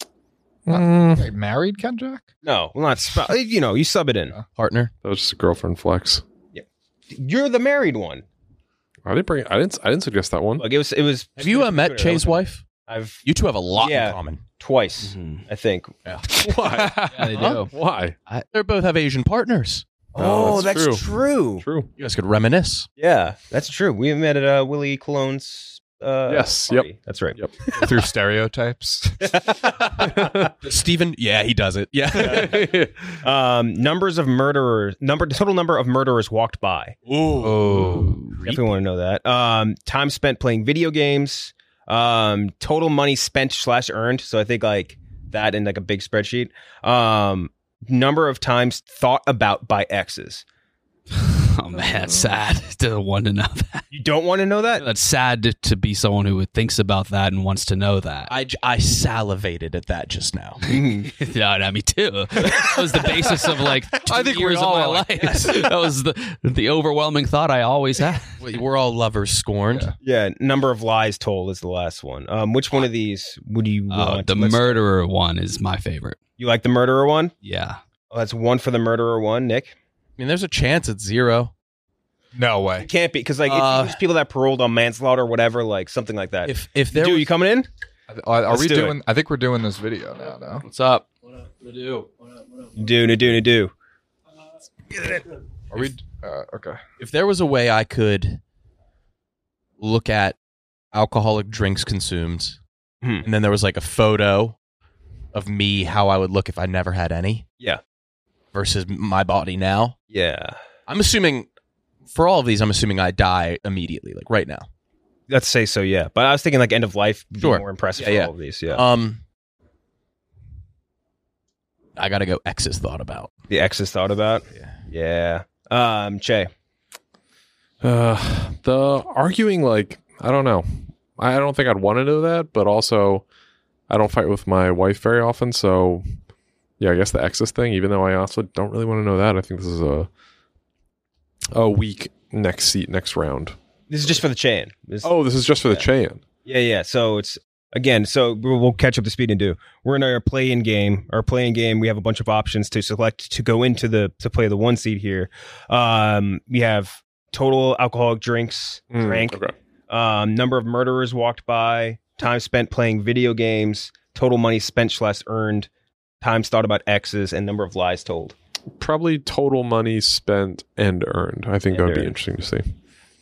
Wait, married Ken Jack? No, well, not spouse. You know, you sub it in. Partner. That was just a girlfriend flex. You're the married one. I didn't bring. I didn't. I didn't suggest that one. Like it was. It was. Have you uh, met Twitter. Che's wife? I've You two have a lot Yeah. in common. twice, I think. Why? Yeah, they Huh? do. Why? I, they both have Asian partners. Oh, Oh, that's that's true. True. You guys could reminisce. Yeah, that's true. We met at uh, Willie Cologne's. Uh, Yes, party. yep. That's right. Yep. Through stereotypes. Steven, yeah, he does it. Yeah. Um, numbers of murderers. Number total number of murderers walked by. Oh. Definitely want to know that. Um, time spent playing video games. Um, total money spent slash earned. So I think like that in like a big spreadsheet. Um, number of times thought about by exes. Oh man, it's sad to want to know that. You don't want to know that? That's sad to, to be someone who thinks about that and wants to know that. I, j- I salivated at that just now. Yeah, no, me too. That was the basis of like two I think we years of all my are. life. That was the the overwhelming thought I always had. We- We're all lovers scorned. Yeah, number of lies told is the last one. Um, which one of these would you Uh, want? the Let's- murderer one is my favorite. You like the murderer one? Yeah. Oh, that's one for the murderer one, Nick. I mean, there's a chance it's zero. No way. It can't be because like Uh, it's people that paroled on manslaughter or whatever, like something like that. If if there Dude, was, you coming in? Are, are Let's we do doing? I think we're doing this video now. No. what's up? Do do do do. Are we? Uh, okay. If there was a way I could look at alcoholic drinks consumed, Hmm. and then there was like a photo of me, how I would look if I never had any, Yeah, versus my body now. yeah. I'm assuming for all of these, I'm assuming I die immediately, like right now. Let's say so. Yeah, but I was thinking like end of life would be Sure. more impressive Yeah, for yeah. all of these. Yeah, Um, I gotta go. X's thought about. the exes thought about. Yeah. Yeah. Um, Che. Uh, the arguing, like, I don't know. I don't think I'd want to know that, but also I don't fight with my wife very often. So, yeah, I guess the exes thing, even though I also don't really want to know that, I think this is a a weak next seat, next round. This is just for the chain. This- Oh, this is just for the Chan. Yeah, yeah. So it's again. So we'll we'll catch up to speed and do. We're in our play-in game. Our play-in game. We have a bunch of options to select to go into the to play the one seed here. Um, we have total alcoholic drinks Mm, drank, okay. um, number of murderers walked by, time spent playing video games, total money spent slash earned, times thought about exes, and number of lies told. Probably total money spent and earned. I think that And would be earned. interesting to see.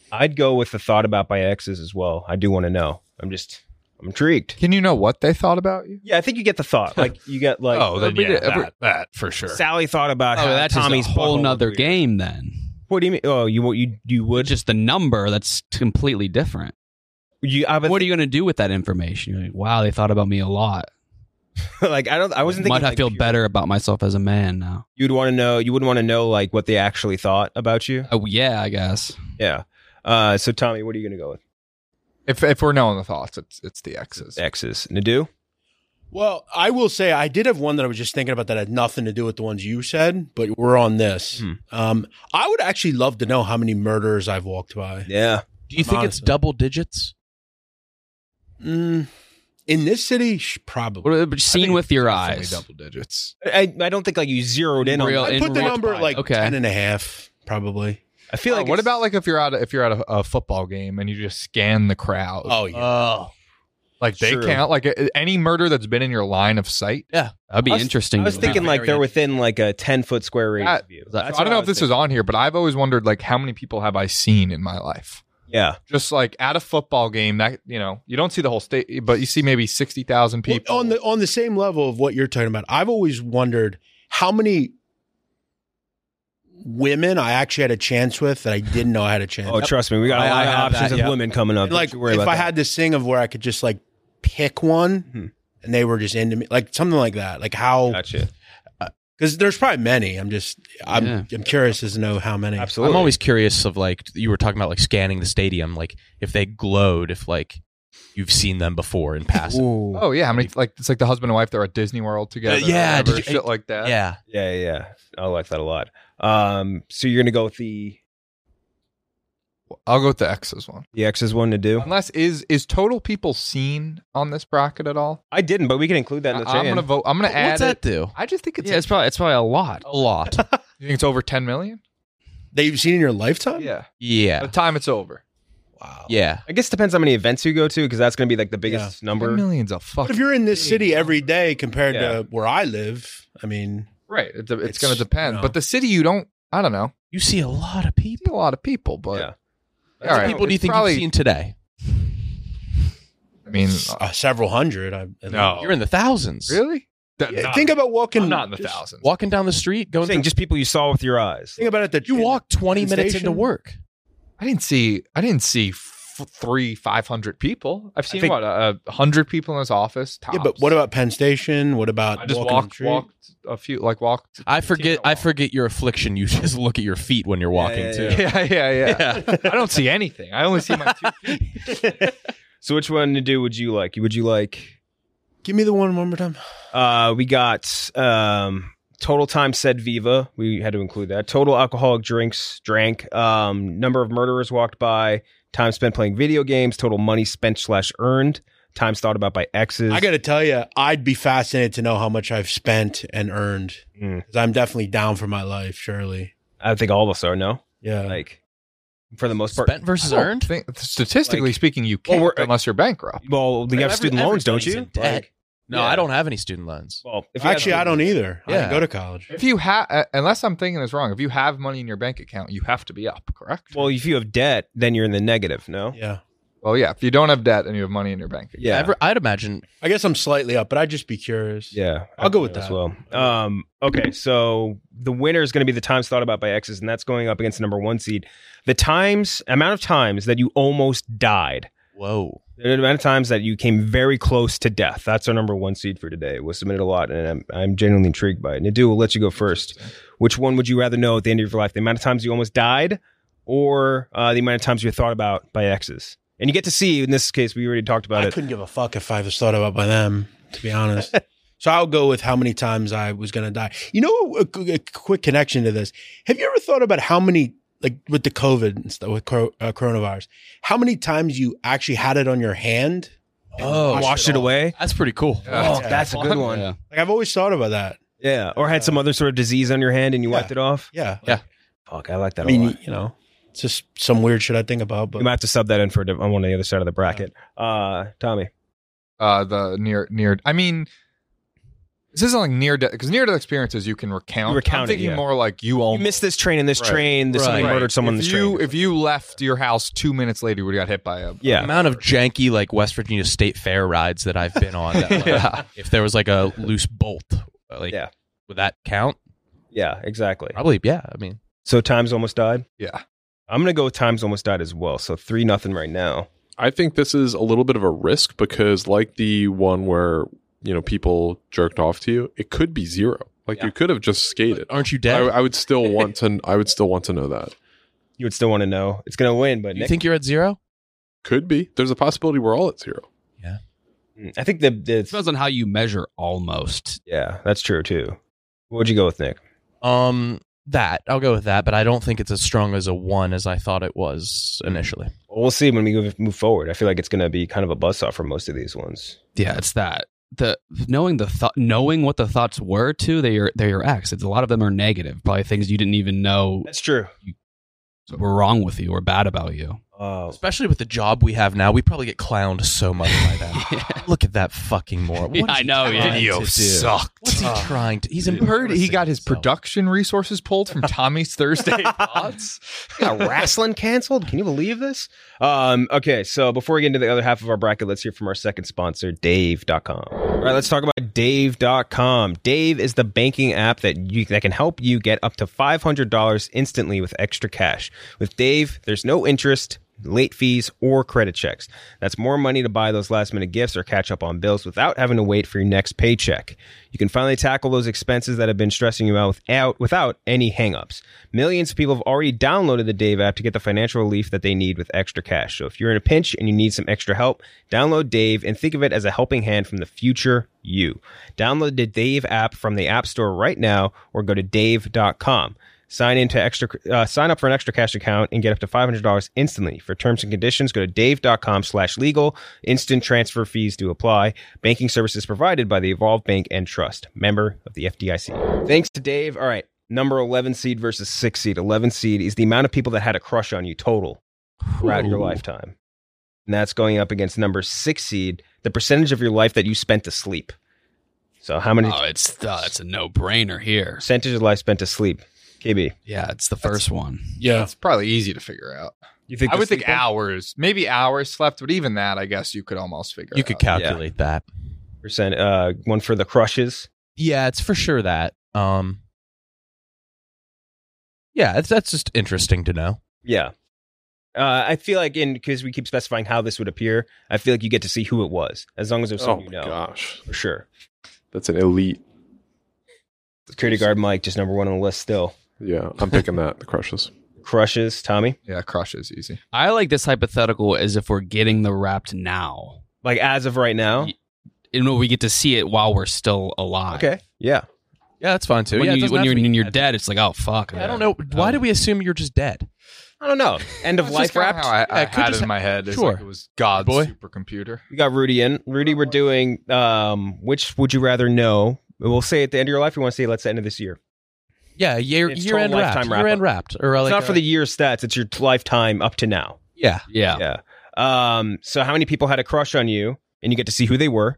I'd go with the thought about by exes as well. I do want to know. I'm just, I'm intrigued. Can you know what they thought about you? Yeah, I think you get the thought. Like you get like, Oh, then yeah, that. that, that for sure. Sally thought about Oh, how that's Tommy's just a whole butthole nother was weird. game then. What do you mean? Oh, you you you would Just the number that's completely different. you? I would What are you going to do with that information? You're like, wow, they thought about me a lot. like I don't. I wasn't thinking. Might I like, feel pure- better about myself as a man now? You'd want to know. You wouldn't want to know like what they actually thought about you. Oh yeah, I guess. Yeah. Uh, so Tommy, what are you going to go with? If if we're knowing the thoughts, it's it's the exes. Exes. Nadu? Well, I will say I did have one that I was just thinking about that had nothing to do with the ones you said, but we're on this. Hmm. Um, I would actually love to know how many murderers I've walked by. Yeah. Do you think it's Honestly. double digits? Mm, in this city, sh- probably. But seen with your Definitely eyes. double digits. I, I don't think like you zeroed in Real- on. I in put the real- number at like Okay. ten and a half, probably. I feel like Oh, what it's- about like if you're at a, if you're at a, a football game and you just scan the crowd? Oh, yeah. Oh, like they true. count like a, any murder that's been in your line of sight. That'd be I was- interesting. I was to thinking know. like they're within like a ten foot square radius That- of you. I don't know if this is on here, but I've always wondered like how many people have I seen in my life? Yeah. Just like at a football game, that you know, you don't see the whole state, but you see maybe sixty thousand Well, people. on the on the same level of what you're talking about, I've always wondered how many women I actually had a chance with that I didn't know I had a chance. Oh, trust me, we got a I- lot I of have options that, of yeah. women coming up. And like Don't you worry if about I that. had this thing of where I could just like pick one Hmm. and they were just into me, like something like that. Like how, Gotcha. because there's probably many. I'm just, I'm, Yeah. I'm curious as to know how many. Absolutely. I'm always curious of like you were talking about like scanning the stadium, like if they glowed, if like you've seen them before in passing. Ooh. oh yeah, how many like it's like the husband and wife they're at Disney World together. Uh, yeah, or whatever, did you- shit like that. Yeah, Yeah, yeah. I like that a lot. Um, so you're gonna go with the I'll go with the exes one. the X's one to do. Unless is is total people seen on this bracket at all? I didn't, but we can include that in the I- I'm chain. gonna vote. I'm gonna add what's that it. do? I just think it's Yeah, it's probably it's probably a lot. A lot. you think it's over ten million? That you've seen in your lifetime? Yeah. By Yeah, the time it's over. Wow. yeah. I guess it depends how many events you go to because that's gonna be like the biggest Ten number. million's a fuck. But if you're in this city every day compared Yeah. to where I live, I mean, right, it's, it's, It's, gonna depend. you know. But the city, you don't. I don't know. You see a lot of You see people. a lot of people, but Yeah. all right. people do you it's think probably, you've seen today? I mean, uh, several hundred. I, no. You're in the thousands. really? That- Yeah, not- think about walking. I'm not in the just thousands. Walking down the street, going Saying through, just people you saw with your eyes. Think about it. That you walk twenty train minutes station. into work. I didn't see. I didn't see f- three, five hundred people. I've seen think- what a a hundred people in his office. Tops. Yeah, but what about Penn Station? What about I just walking walked, the street? walked a few, like walked. I forget. I forget your affliction. You just look at your feet when you're walking yeah, too. Yeah, yeah, yeah. I don't see anything. I only see my two feet. So which one to do would you like? Would you like? Give me the one one more time. Uh, we got um, total time said Viva. We had to include that. Total alcoholic drinks drank. Um, number of murderers walked by. Time spent playing video games. Total money spent slash earned. Times thought about by exes. I got to tell you, I'd be fascinated to know how much I've spent and earned. Mm. 'Cause I'm definitely down for my life, surely. I think all of us are. No, Yeah. like for the most part. Spent versus I don't earned. think- statistically Like- speaking, you Well, can't we're- unless you're bankrupt. Well, you have Every- student loans, don't everybody's you? in debt. Like, No, yeah. I don't have any student loans. Well, if you Actually, have- I don't either. I Yeah. didn't go to college. If you have, uh, unless I'm thinking this wrong, if you have money in your bank account, you have to be up, correct? Well, if you have debt, then you're in the negative. No. Yeah. Well, yeah. If you don't have debt and you have money in your bank account, Yeah. Ever, I'd imagine. I guess I'm slightly up, but I'd just be curious. Yeah, I'll go with as that. well. Um, okay, so the winner is going to be the times thought about by exes, and that's going up against the number one seed. The times, amount of times that you almost died, Whoa. the amount of times that you came very close to death. That's our number one seed for today. It was submitted a lot, and I'm, I'm genuinely intrigued by it. Nadu, we'll let you go first. Which one would you rather know at the end of your life? The amount of times you almost died, or uh, the amount of times you were thought about by exes? And you get to see, in this case, we already talked about I it. couldn't give a fuck if I was thought about by them, to be honest. So I'll go with how many times I was going to die. You know, a, a quick connection to this. Have you ever thought about how many, like with the COVID and stuff, with cor- uh, coronavirus, how many times you actually had it on your hand? and Oh, washed it off? away. That's pretty cool. Oh, Yeah. that's a good one. Yeah. Like I've always thought about that. Yeah, or had some other sort of disease on your hand and you Yeah. wiped it off. Yeah. Yeah. Fuck, I like that I mean, a lot. you know, it's just some weird shit I think about, but You might have to sub that in for a diff- on one of the other side of the bracket. Uh, Tommy. uh, the near near. I mean, This isn't like near death because near death experiences you can recount. You recount I'm thinking it, yeah. more like you You almost missed this train in this Right. train. This somebody Right. murdered someone in if this you, train. If you left your house two minutes later, you would have got hit by a The Yeah. amount of janky like West Virginia State Fair rides that I've been on. That, like, Yeah. If there was like a loose bolt, like Yeah. would that count? Yeah, exactly. Probably. Yeah. I mean, So Time's Almost Died? yeah. I'm going to go with Time's Almost Died as well. So three nothing right now. I think this is a little bit of a risk because, like the one where you know people jerked off to you, it could be zero. Like Yeah. you could have just skated. aren't you I, dead? I would still want to. I would still want to know that. You would still want to know. It's going to win, but you Nick, think you're at zero? Could be. There's a possibility we're all at zero. I think the, the Depends on how you measure almost. yeah, that's true too. What'd you go with, Nick? Um, that I'll go with that, but I don't think it's as strong as a one as I thought it was initially. Well, we'll see when we move, move forward. I feel like it's going to be kind of a buzzsaw for most of these ones. Yeah, it's that. The knowing the thought, knowing what the thoughts were too. They're your, they're your ex. It's a lot of them are negative, probably things you didn't even know That's true. were wrong with you or bad about you. Oh, Especially with the job we have now, we probably get clowned so much by them. Look at that fucking moron. What Yeah, is I he know, trying yeah. to Video do? sucked. What's he trying to? He's You heard he embarrassing got his himself. production resources pulled from Tommy's Thursday Thoughts. got wrestling canceled. Can you believe this? Um, okay, so before we get into the other half of our bracket, let's hear from our second sponsor, Dave dot com. All right, let's talk about Dave dot com. Dave is the banking app that you that can help you get up to five hundred dollars instantly with extra cash. With Dave, there's no interest, late fees, or credit checks. That's more money to buy those last minute gifts or catch up on bills without having to wait for your next paycheck. You can finally tackle those expenses that have been stressing you out without, without any hangups. Millions of people have already downloaded the Dave app to get the financial relief that they need with extra cash. So if you're in a pinch and you need some extra help, download Dave and think of it as a helping hand from the future you. Download the Dave app from the App Store right now or go to Dave dot com. Sign into extra. Uh, sign up for an extra cash account and get up to five hundred dollars instantly. For terms and conditions, go to Dave dot com slash legal. Instant transfer fees do apply. Banking services provided by the Evolve Bank and Trust. Member of the F D I C. Thanks to Dave. All right. Number eleven seed versus six seed. eleven seed is the amount of people that had a crush on you total throughout your lifetime. And that's going up against number six seed, the percentage of your life that you spent asleep. So how many Oh, it's uh, it's a no brainer here. percentage of life spent asleep? K B. Yeah, it's the first one. Yeah. It's probably easy to figure out. You think I the would think sleep one? hours, maybe hours slept, but even that, I guess you could almost figure. You out. could calculate that. Percent, uh, one for the crushes. Yeah, it's for sure that. Um, yeah, it's, that's just interesting to know. Yeah. Uh, I feel like in because we keep specifying how this would appear, I feel like you get to see who it was as long as there's Oh someone my you know gosh, for sure. that's an elite. Security guard Mike just number one on the list still. Yeah, I'm picking that. The crushes. Crushes Tommy. Yeah, crush is easy. I like this hypothetical as if we're getting the Wrapped now. Like as of right now. Y- You know, we get to see it while we're still alive. Okay. Yeah. Yeah, that's fine too. When, yeah, it you, doesn't when have you're to be- when you're dead, it's like, oh fuck. I don't know. Why do we assume you're just dead? I don't know. End of That's life just kinda wrapped. How I, I Yeah, it could had just it in ha- my head. It's Sure. like it was God's Boy. supercomputer. We got Rudy in. Rudy, we're doing um which would you rather know? We'll say at the end of your life, we want to say let's end of this year. Yeah, year It's year end total wrapped. lifetime Year end wrap-up. wrapped, or like It's not a- for the year stats, it's your lifetime up to now. yeah. Yeah. Yeah. Um, so how many people had a crush on you and you get to see who they were?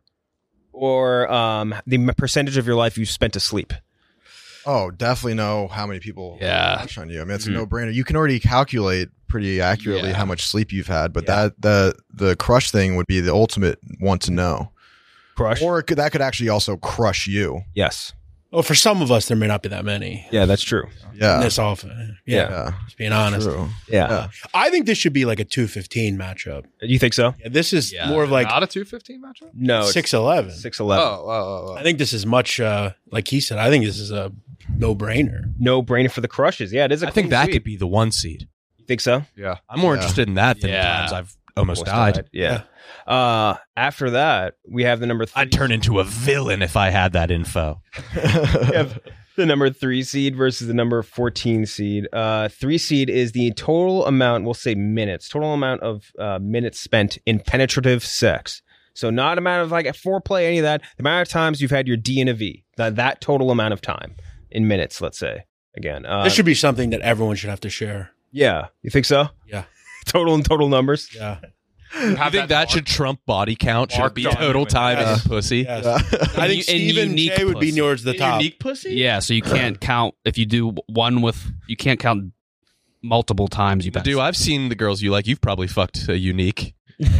Or um, the m- percentage of your life you spent asleep? Oh, definitely know how many people Yeah. crush on you. I mean, it's Mhm. a no-brainer. You can already calculate pretty accurately Yeah. how much sleep you've had, but Yeah. that the the crush thing would be the ultimate one to know. Crush? Or it could, that could actually also crush you. Yes. Well, for some of us, there may not be that many. Yeah, that's true. Yeah. This often. Yeah. Yeah. Just being honest. True. Yeah. Yeah. I think this should be like a two fifteen matchup. You think so? Yeah, this is Yeah. more of like Not a two fifteen matchup. No. six eleven. Six Oh, eleven. oh, oh, oh. I think this is much, uh, like he said, I think this is a no brainer. No brainer for the crushes. Yeah, it is a I think clean that sweep. could be the one seed. You think so? yeah. I'm more Yeah. interested in that than Yeah. the times I've almost, Almost died. Yeah. Uh, after that, we have the number three. I'd turn into a villain if I had that info. We have the number three seed versus the number fourteen seed. Uh, three seed is the total amount, we'll say minutes, total amount of uh, minutes spent in penetrative sex. So not amount of like foreplay, any of that. The amount of times you've had your D and a V. That, that total amount of time in minutes, let's say. Again. Uh, This should be something that everyone should have to share. yeah. You think so? Yeah. Total and total numbers? Yeah. You think that, should trump body count? Should it be total time Yes. and pussy? Yes. I think And Stephen unique J would be pussy. towards the top. Unique pussy? Yeah, so you can't count if you do one with you can't count multiple times you pass. Do I've seen the girls you like. You've probably fucked a unique.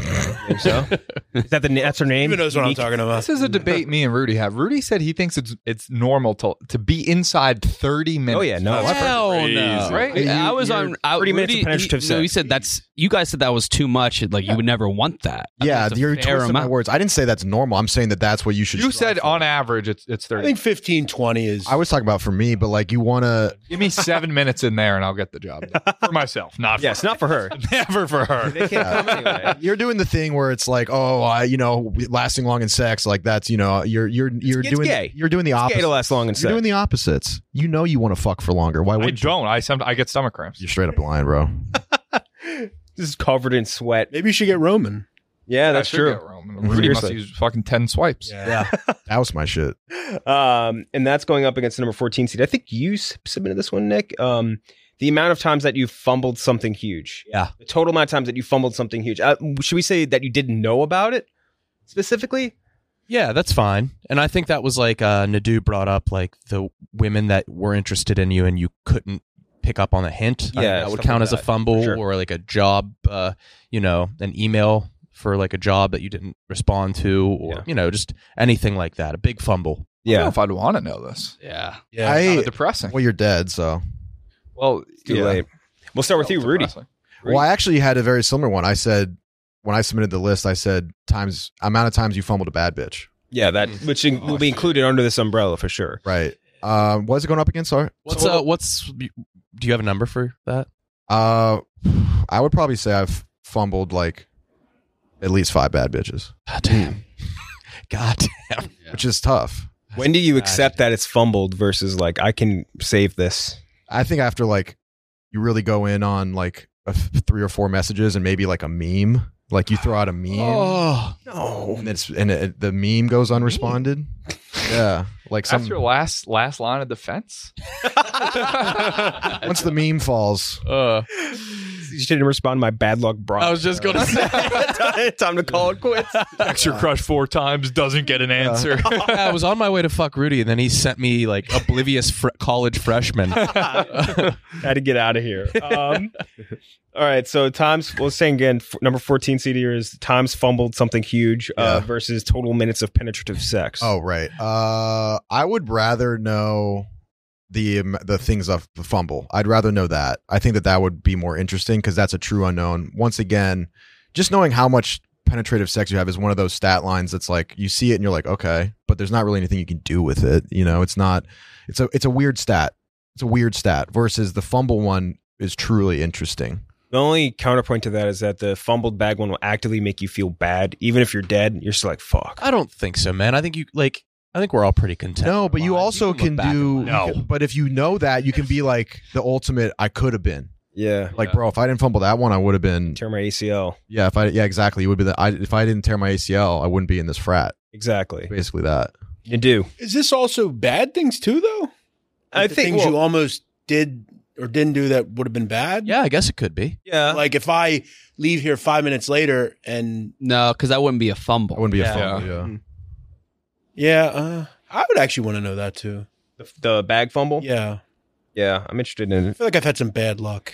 so is that the that's her name? Even knows what I'm talking about. This is a debate me and Rudy have. Rudy said he thinks it's it's normal to to be inside thirty minutes. Oh yeah, no, I've heard- Hell no. Right? I was on I, thirty minutes of Rudy, penetrative he, no, he sex. said that's you guys said that was too much. Like you would never want that. I Yeah, think it's a you're fair twisting my amount. words. I didn't say that's normal. I'm saying that that's what you should. You strive said for. on average it's it's I thirty. think fifteen, twenty is. I was talking about for me, but like you want to. Give me seven minutes in there and I'll get the job done. For myself, not for Yes, not for her. never for her. They can't come anyway. You're doing the thing where it's like, oh, I, you know, lasting long in sex, like that's, you know, you're you're you're It's doing gay. you're doing the Gay opposite. to last long in You're sex. doing the opposites. You know, you want to fuck for longer. Why I would you? don't. I some I get stomach cramps. You're straight up lying, bro. This is covered in sweat. Maybe you should get Roman. Yeah, that's I should true. get Roman. Rudy must Seriously. use fucking ten swipes. Yeah. That was my shit. Um, and that's going up against the number fourteen seed. I think you s- submitted this one, Nick. Um, the amount of times that you fumbled something huge. Yeah. The total amount of times that you fumbled something huge. Uh, should we say that you didn't know about it specifically? Yeah, that's fine. And I think that was like uh, Nadu brought up, like the women that were interested in you and you couldn't pick up on a hint. I think Yeah, that would stuff count like as a that, fumble for sure. or like a job, uh, you know, an email for like a job that you didn't respond to or, Yeah. you know, just anything like that. A big fumble. I don't know if I'd want to know this. Yeah. Yeah. It's I, kinda depressing. well, you're dead, so. Well, Too yeah. late. We'll start with you, Rudy. Depressing. Well, I actually had a very similar one. I said when I submitted the list, I said times amount of times you fumbled a bad bitch. Yeah, that which in, will be included under this umbrella for sure. Right. Um, what is it going up against? Sorry. What's, uh, what's, do you have a number for that? Uh, I would probably say I've fumbled like at least five bad bitches, God damn. God damn. which is tough. When do you accept that it's fumbled versus like I can save this? I think after like you really go in on like a f- three or four messages and maybe like a meme, like you throw out a meme Oh. No. and it's and it, the meme goes unresponded. Yeah, like some That's your last last line of defense. once the meme falls. Uh, You didn't respond to my bad luck bro. I was just going to say. Time to call it quits. Text your crush four times, doesn't get an answer. I was on my way to fuck Rudy, and then he sent me like oblivious fr- college freshman. Had to get out of here. Um, all right, so times. We'll say again. F- number fourteen seed here is times fumbled something huge uh, Yeah. versus total minutes of penetrative sex. Oh right. Uh, I would rather know the um, the things of the fumble. I'd rather know that. I think that that would be more interesting because that's a true unknown. Once again, just knowing how much penetrative sex you have is one of those stat lines that's like you see it and you're like, okay, but there's not really anything you can do with it. You know, it's not. It's a it's a weird stat. It's a weird stat versus the fumble one is truly interesting. The only counterpoint to that is that the fumbled bag one will actively make you feel bad, even if you're dead. You're still like, fuck. I don't think so, man. I think you like. I think we're all pretty content. No, but you Fine. also can can look back do. and laugh. you can- but if you know that, you can be like the ultimate. I could have been Yeah. like, bro. If I didn't fumble that one, I would have been. Tear my A C L. Yeah, if I yeah exactly, it would be that. I if I didn't tear my A C L, I wouldn't be in this frat. Exactly. Basically that. You do. Is this also bad things too, though? I Like the think things well, you almost did or didn't do that would have been bad. Yeah, I guess it could be. yeah. Like if I leave here five minutes later and No, because that wouldn't be a fumble. I wouldn't be Yeah. a fumble. Yeah. yeah, uh, I would actually want to know that too. the, the bag fumble. Yeah, Yeah, I'm interested in I it. feel like I've had some bad luck.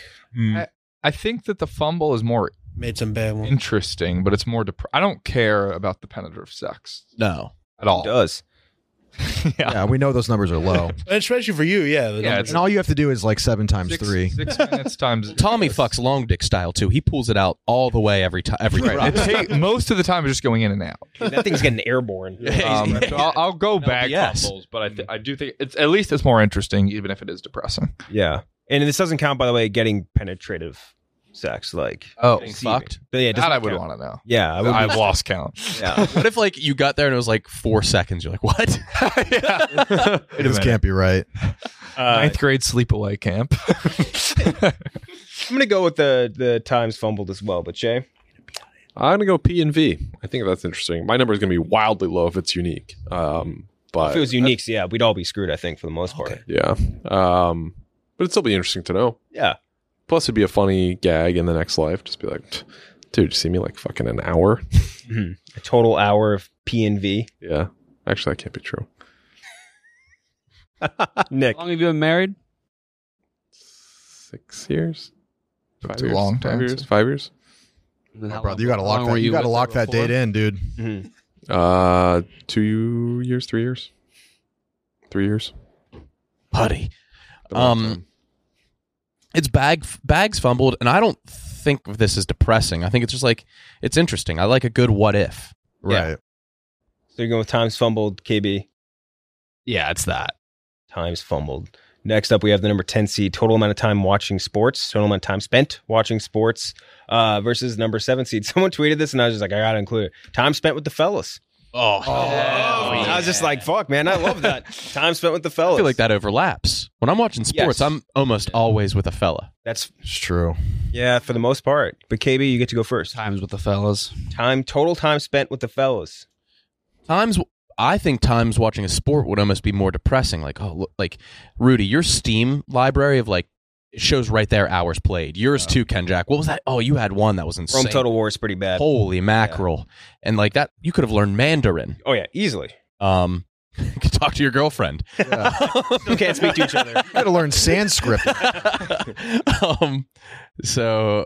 I think that the fumble is more Made some bad ones. interesting, but it's more. Dep- I don't care about the penetrative sex No. at all. It does. yeah. Yeah, we know those numbers are low. And especially for you, yeah. the Yeah, numbers- And all you have to do is like seven times Six, three. six minutes times. Tommy fucks long dick style too. He pulls it out all the way every time. Every Right. time. It take, most of the time, it's just going in and out. That thing's getting airborne. Um, so I'll, I'll go bag yes. fumbles, but I, th- I do think it's at least it's more interesting, even if it is depressing. Yeah. And this doesn't count, by the way, getting penetrative sex. Like, Oh, Getting fucked. but yeah, it that doesn't I would count. want to know. Yeah, I would. I've lost count. yeah. What if like you got there and it was like four seconds? You're like, what? yeah. This can't be right. Uh, Ninth grade sleepaway camp. I'm gonna go with the the times fumbled as well. But Jay, I'm gonna go P and V. I think that's interesting. My number is gonna be wildly low if it's unique. Um, but if it was unique, so yeah, we'd all be screwed. I think for the most part. yeah, um, but it'd still be interesting to know. Yeah. Plus, it'd be a funny gag in the next life. Just be like, Dude, you see me like fucking an hour? Mm-hmm. A total hour of P and V. Yeah. Actually, that can't be true. Nick. How long have you been married? Six years? Five Too years? long Five time. years? Five years? How Brother, you long- got to how lock long that. were You got to with lock her that date before? in, dude. Mm-hmm. Uh, two years, three years? Three years? Buddy. Been a long Um, time. It's bag bags fumbled, and I don't think of this as depressing. I think it's just like it's interesting. I like a good what if. Right. So you're going with times fumbled, K B. Yeah, it's that. Times fumbled. Next up, we have the number ten seed, total amount of time watching sports, total amount of time spent watching sports, uh, versus number seven seed. Someone tweeted this, and I was just like, I gotta include it. Time spent with the fellas. Oh, I was just like, fuck, man, I love that. Time spent with the fellas. I feel like that overlaps. When I'm watching sports, Yes. I'm almost always with a fella. That's It's true. yeah, for the most part. But K B, you get to go first. Times with the fellas. Time total time spent with the fellas. Times I think times watching a sport would almost be more depressing. Like, oh, look, like Rudy, your Steam library of like it shows right there hours played. Yours too, Ken Jack. What was that? Oh, you had one that was insane. Rome Total War is pretty bad. Holy mackerel! And like that, you could have learned Mandarin. Oh yeah, easily. Um, you could talk to your girlfriend. Still can't speak to each other. You got to learn Sanskrit. um, so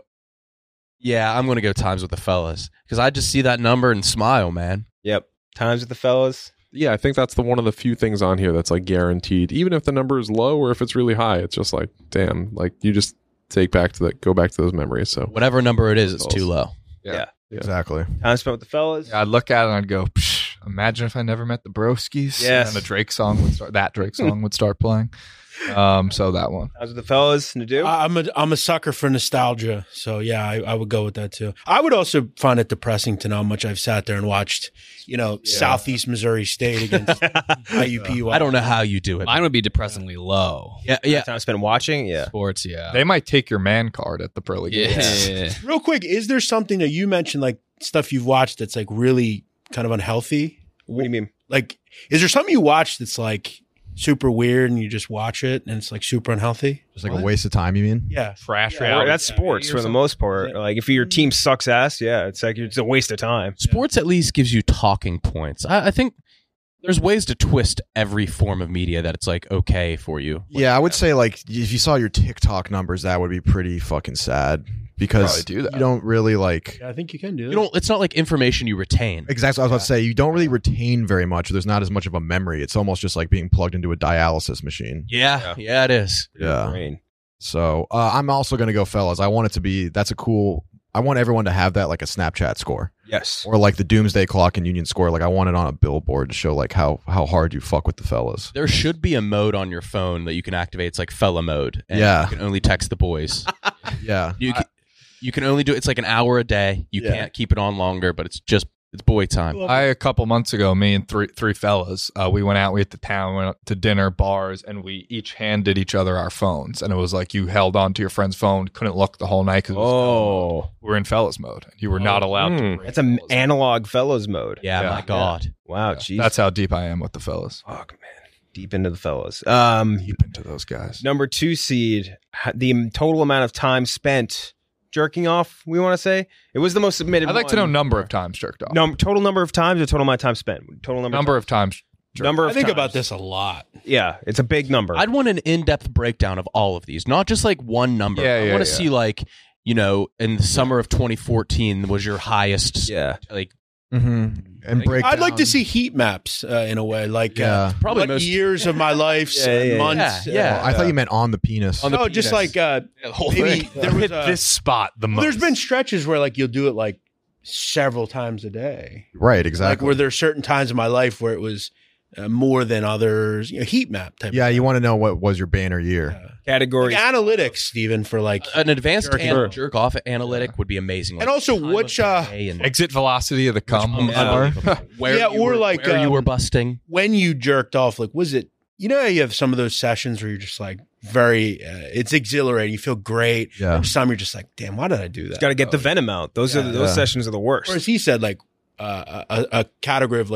yeah, I'm gonna go times with the fellas because I just see that number and smile, man. Yep. Times with the fellas. Yeah, I think that's the one of the few things on here that's like guaranteed. Even if the number is low or if it's really high, it's just like, damn, like you just take back to the go back to those memories. So Whatever number it is, it's too low. Yeah. Yeah. Exactly. Time spent with the fellas. Yeah, I'd look at it and I'd go, Psh, imagine if I never met the Broskies. Yes. And the Drake song would start, that Drake song would start playing. Um, so that one. Times with the fellas. Nadu. I- I'm a I'm a sucker for nostalgia, so yeah, I, I would go with that too. I would also find it depressing to know how much I've sat there and watched, you know, Southeast Missouri State against I U P. I don't know how you do it. Mine would be depressingly low. Yeah, yeah. Time spent watching. Yeah. Sports, yeah. They might take your man card at the pearly gates. yeah. Real quick, is there something that you mentioned, like stuff you've watched that's like really kind of unhealthy? What do you mean? Like, is there something you watch that's like super weird and you just watch it and it's like super unhealthy? Just like a waste of time, you mean? Yeah. Trash Or reality. that's sports for the most part. Like if your team sucks ass, yeah, it's like it's a waste of time. Sports at least gives you talking points. I, I think there's ways to twist every form of media that it's like okay for you. Yeah, I would say like if you saw your TikTok numbers, that would be pretty fucking sad because Probably do that. you don't really like. Yeah, I think you can do that. You don't. It's not like information you retain. Exactly. what I was about to say you don't really retain very much. There's not as much of a memory. It's almost just like being plugged into a dialysis machine. Yeah, yeah, it is. Yeah. Brain. So uh, I'm also gonna go, fellas. I want it to be. That's a cool. I want everyone to have that like a Snapchat score Yes. or like the Doomsday Clock and Union Score. Like I want it on a billboard to show like how how hard you fuck with the fellas. There should be a mode on your phone that you can activate. It's like fella mode. And Yeah. you can only text the boys. Yeah. You can, you can only do it's like an hour a day. You Yeah. can't keep it on longer, but it's just it's boy time. I a couple months ago, me and three three fellas, uh, we went out, we hit the town, went out to dinner, bars, and we each handed each other our phones. And it was like you held on to your friend's phone, couldn't look the whole night because Oh, we were in fellas mode. You were not allowed to. Mm. bring that's an fellas. analog fellows mode. Yeah, Yeah. my God. Wow, Yeah. jeez. That's how deep I am with the fellas. fuck, man. Deep into the fellas. Um, Deep into those guys. number two seed. ha- The total amount of time spent jerking off. We want to say it was the most submitted. I'd like to know one. number of times jerked off. Num- total number of times or total amount of time spent. Total number. number of of times. jerked number. Of I think times. about this a lot. Yeah, it's a big number. I'd want an in-depth breakdown of all of these, not just like one number. Yeah, I yeah, want to yeah. see like, you know, in the summer of twenty fourteen was your highest. yeah. Like Mm-hmm. And break. I'd like to down- see heat maps uh, in a way, like Yeah. uh, Probably what most- years of my life, Yeah, yeah, yeah. months. Yeah, yeah. Oh, I thought you meant on the penis. On the no, just penis. like uh, the whole maybe thing. there was a, spot the well, there's been stretches where like you'll do it like several times a day. Right. Like Exactly. where there's certain times in my life where it was uh, more than others. You know, heat map type. yeah. of You want to know what was your banner year? Yeah. Categories. Like analytics, Stephen, for like, An advanced Jerking an- off. jerk off analytic would be amazing. and also time which of uh, day and exit velocity of the cum. um, Yeah. unbelievable. where Yeah, you or were, like, where you um, were busting. when you jerked off, like was it? You know, how you have some of those sessions where you're just like very, uh, it's exhilarating. You feel great. Yeah. And some you're just like, damn, why did I do that? Got to get the venom out. Those are Yeah. the, those Yeah. sessions are the worst. Or as he said, like uh, a, a category of like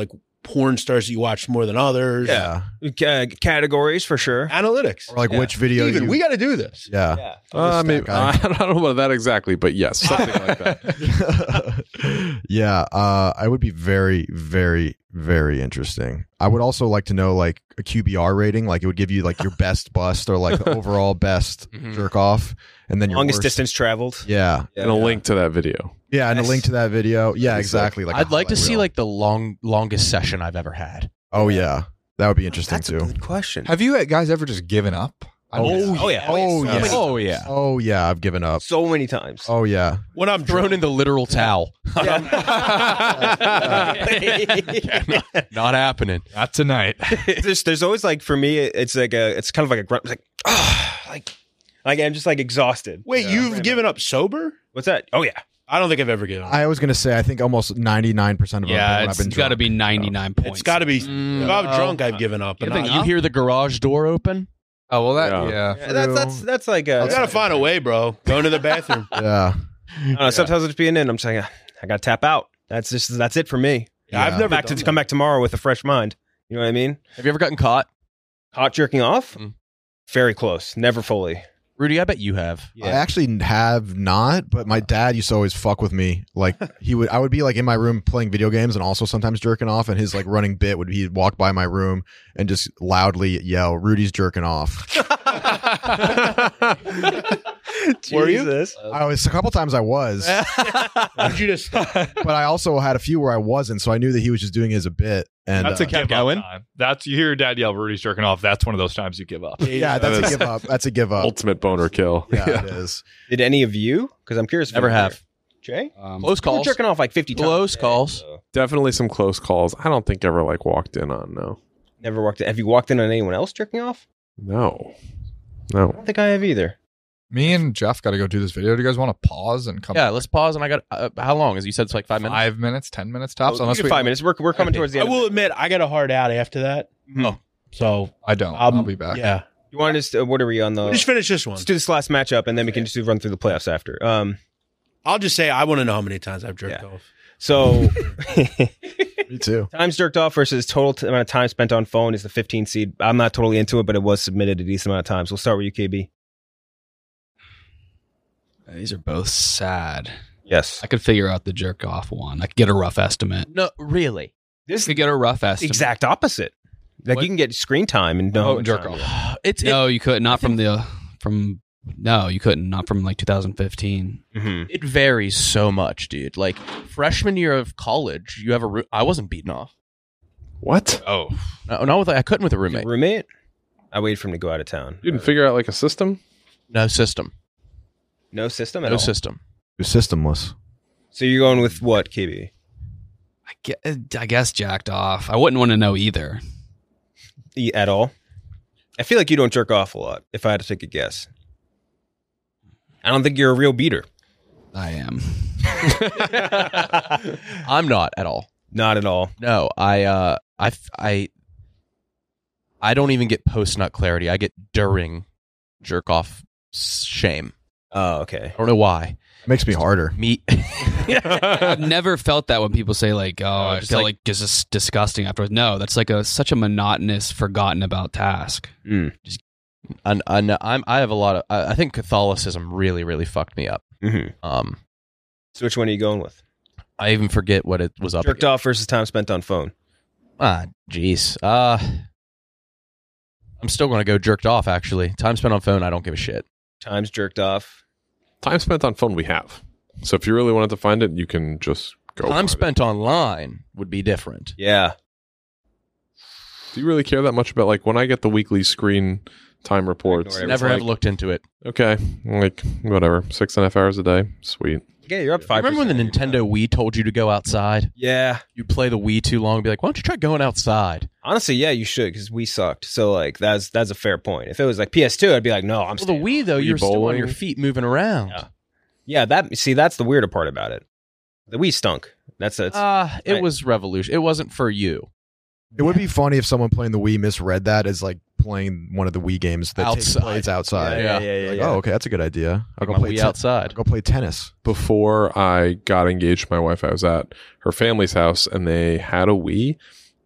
porn stars that you watch more than others. Yeah. Uh, categories for sure. Analytics. Or like which video Steven, you, we got to do this. yeah. Yeah. Uh, I mean, guy. I don't know about that exactly, but yes, something like that. yeah, uh, I would be very, very, very interesting. I would also like to know like a Q B R rating. Like it would give you like your best bust or like the overall best Mhm. jerk off, and then your Longest worst. distance traveled. Yeah, And a link to that video. yeah, and a Yes. link to that video. Yeah, exactly. Like a I'd like to highlight see reel. like the long longest session I've ever had. Oh yeah, that would be interesting That's a too. good question. Have you guys ever just given up? I mean, Oh, yeah. Oh So yeah. many- Oh yeah. Oh yeah, I've given up. So many times. Oh yeah. When I'm Thrown drunk, in the literal towel. Not happening. not tonight. there's, there's always like for me, it's like a, it's kind of like a grunt, it's like, ah, like, like I'm just like exhausted. wait, Yeah. you've Right given up sober? What's that? Oh yeah. I don't think I've ever given up. I was gonna say I think almost ninety nine percent of them Yeah, when it's I've been got to drunk. be ninety-nine points. It's got to be. Mm, if I'm oh. drunk, I've given up. But Giving not, up? You hear the garage door open? Oh well, that Yeah. yeah. Yeah, that's that's that's like a, I gotta find a way, bro. Going to the bathroom. Yeah. I don't know, sometimes it's being in. I'm saying I gotta tap out. That's just that's it for me. Yeah, I've Yeah. never Back to done come that. back tomorrow with a fresh mind. You know what I mean? Have you ever gotten caught? Hot jerking off? Mm. Very close. Never fully. Rudy, I bet you have. I actually have not, but my dad used to always fuck with me. Like he would, I would be like in my room playing video games and also sometimes jerking off. And his like running bit would be he'd walk by my room and just loudly yell, "Rudy's jerking off." Were you? Jesus. I was a couple times I was, Did you just? but I also had a few where I wasn't. So I knew that he was just doing it as a bit. And That's uh, a give up time. That's you hear your dad yell, "Rudy's jerking off." That's one of those times you give up. yeah, that's That a is- give up. That's a give up. Ultimate boner kill. Yeah, it is. Did any of you? Because I'm curious. if Never you're have. Jay? Um, Close You were calls. jerking off like fifty times. Close a day, calls. so Definitely some close calls. I don't think ever like walked in on no. Never walked in. Have you walked in on anyone else jerking off? No. I No. don't think I have either. Me and Jeff got to go do this video. Do you guys want to pause and come? Yeah, let's pause. And I got uh, how long? As you said, it's like five minutes. Five minutes, ten minutes tops. Oh, unless you we get five minutes. We're, we're coming towards the I end. of will it. admit, I got a hard out after that. Oh. So I don't. um, I'll be back. Yeah, You want us to, what are we on the? we'll just finish this one. Let's do this last matchup and then we can just do run through the playoffs after. Um, I'll just say I want to know how many times I've jerked Yeah. off. so Me too. times jerked off versus total t- amount of time spent on phone is the fifteen seed. I'm not totally into it, but it was submitted a decent amount of times. We'll start with you, K B. These are both sad. Yes. I could figure out the jerk off one. I could get a rough estimate. No, really. This I could get a rough estimate. exact opposite. Like What? you can get screen time and know how Oh, much jerk time off. you have. It's it, No, you couldn't. Not from the from. No, you couldn't. Not from like two thousand fifteen. Mhm. it varies so much, dude. Like freshman year of college, you have a. Ro- I wasn't beaten off. What? Oh, No, not with. I couldn't with a roommate. Roommate? I waited for him to go out of town. You didn't figure out like a system? No system. No system at No all. system. You're systemless. So you're going with what, K B? I guess, I guess jacked off. I wouldn't want to know either. E- At all? I feel like you don't jerk off a lot, if I had to take a guess. I don't think you're a real beater. I am. I'm not at all. Not at all. No, I. Uh, I. I. I don't even get post nut clarity. I get during jerk off shame. Oh, okay. I don't know why. It makes me harder. Me. I've never felt that when people say like, "Oh, I just feel like- like, just dis- disgusting afterwards." No, that's like a such a monotonous, forgotten about task. Mm. and, and I'm. I have a lot of. I I think Catholicism really, really fucked me up. Mm-hmm. Um. So which one are you going with? I even forget what it was up. Jerked against. off versus time spent on phone. Ah, jeez. Uh. I'm still going to go jerked off. Actually, time spent on phone. I don't give a shit. Times jerked off. Time spent on phone we have. So if you really wanted to find it, you can just go. Time find it. spent online would be different. Yeah. Do you really care that much about like when I get the weekly screen time reports? Ignore it's Never have like, looked into it. Okay, like whatever, six and a half hours a day. Sweet. Yeah, you're up five. Remember when the Nintendo Wii told you to go outside? Yeah. You play the Wii too long and be like, why don't you try going outside? Honestly, yeah, you should because we sucked. So like that's that's a fair point. If it was like P S two, I'd be like, no, I'm Well, the staying Wii, though, Wii you're still on bowling. your feet moving around. Yeah. Yeah, that see, that's the weirder part about it. The Wii stunk. That's it. Ah, it Right. was revolution. It wasn't for you. It would be funny if someone playing the Wii misread that as like playing one of the Wii games that takes Outside. place outside. Yeah, yeah, yeah. Like, yeah. oh, okay, that's a good idea. I'll Take go my play Wii ten- outside. Go play tennis. Before I got engaged to my wife, I was at her family's house and they had a Wii,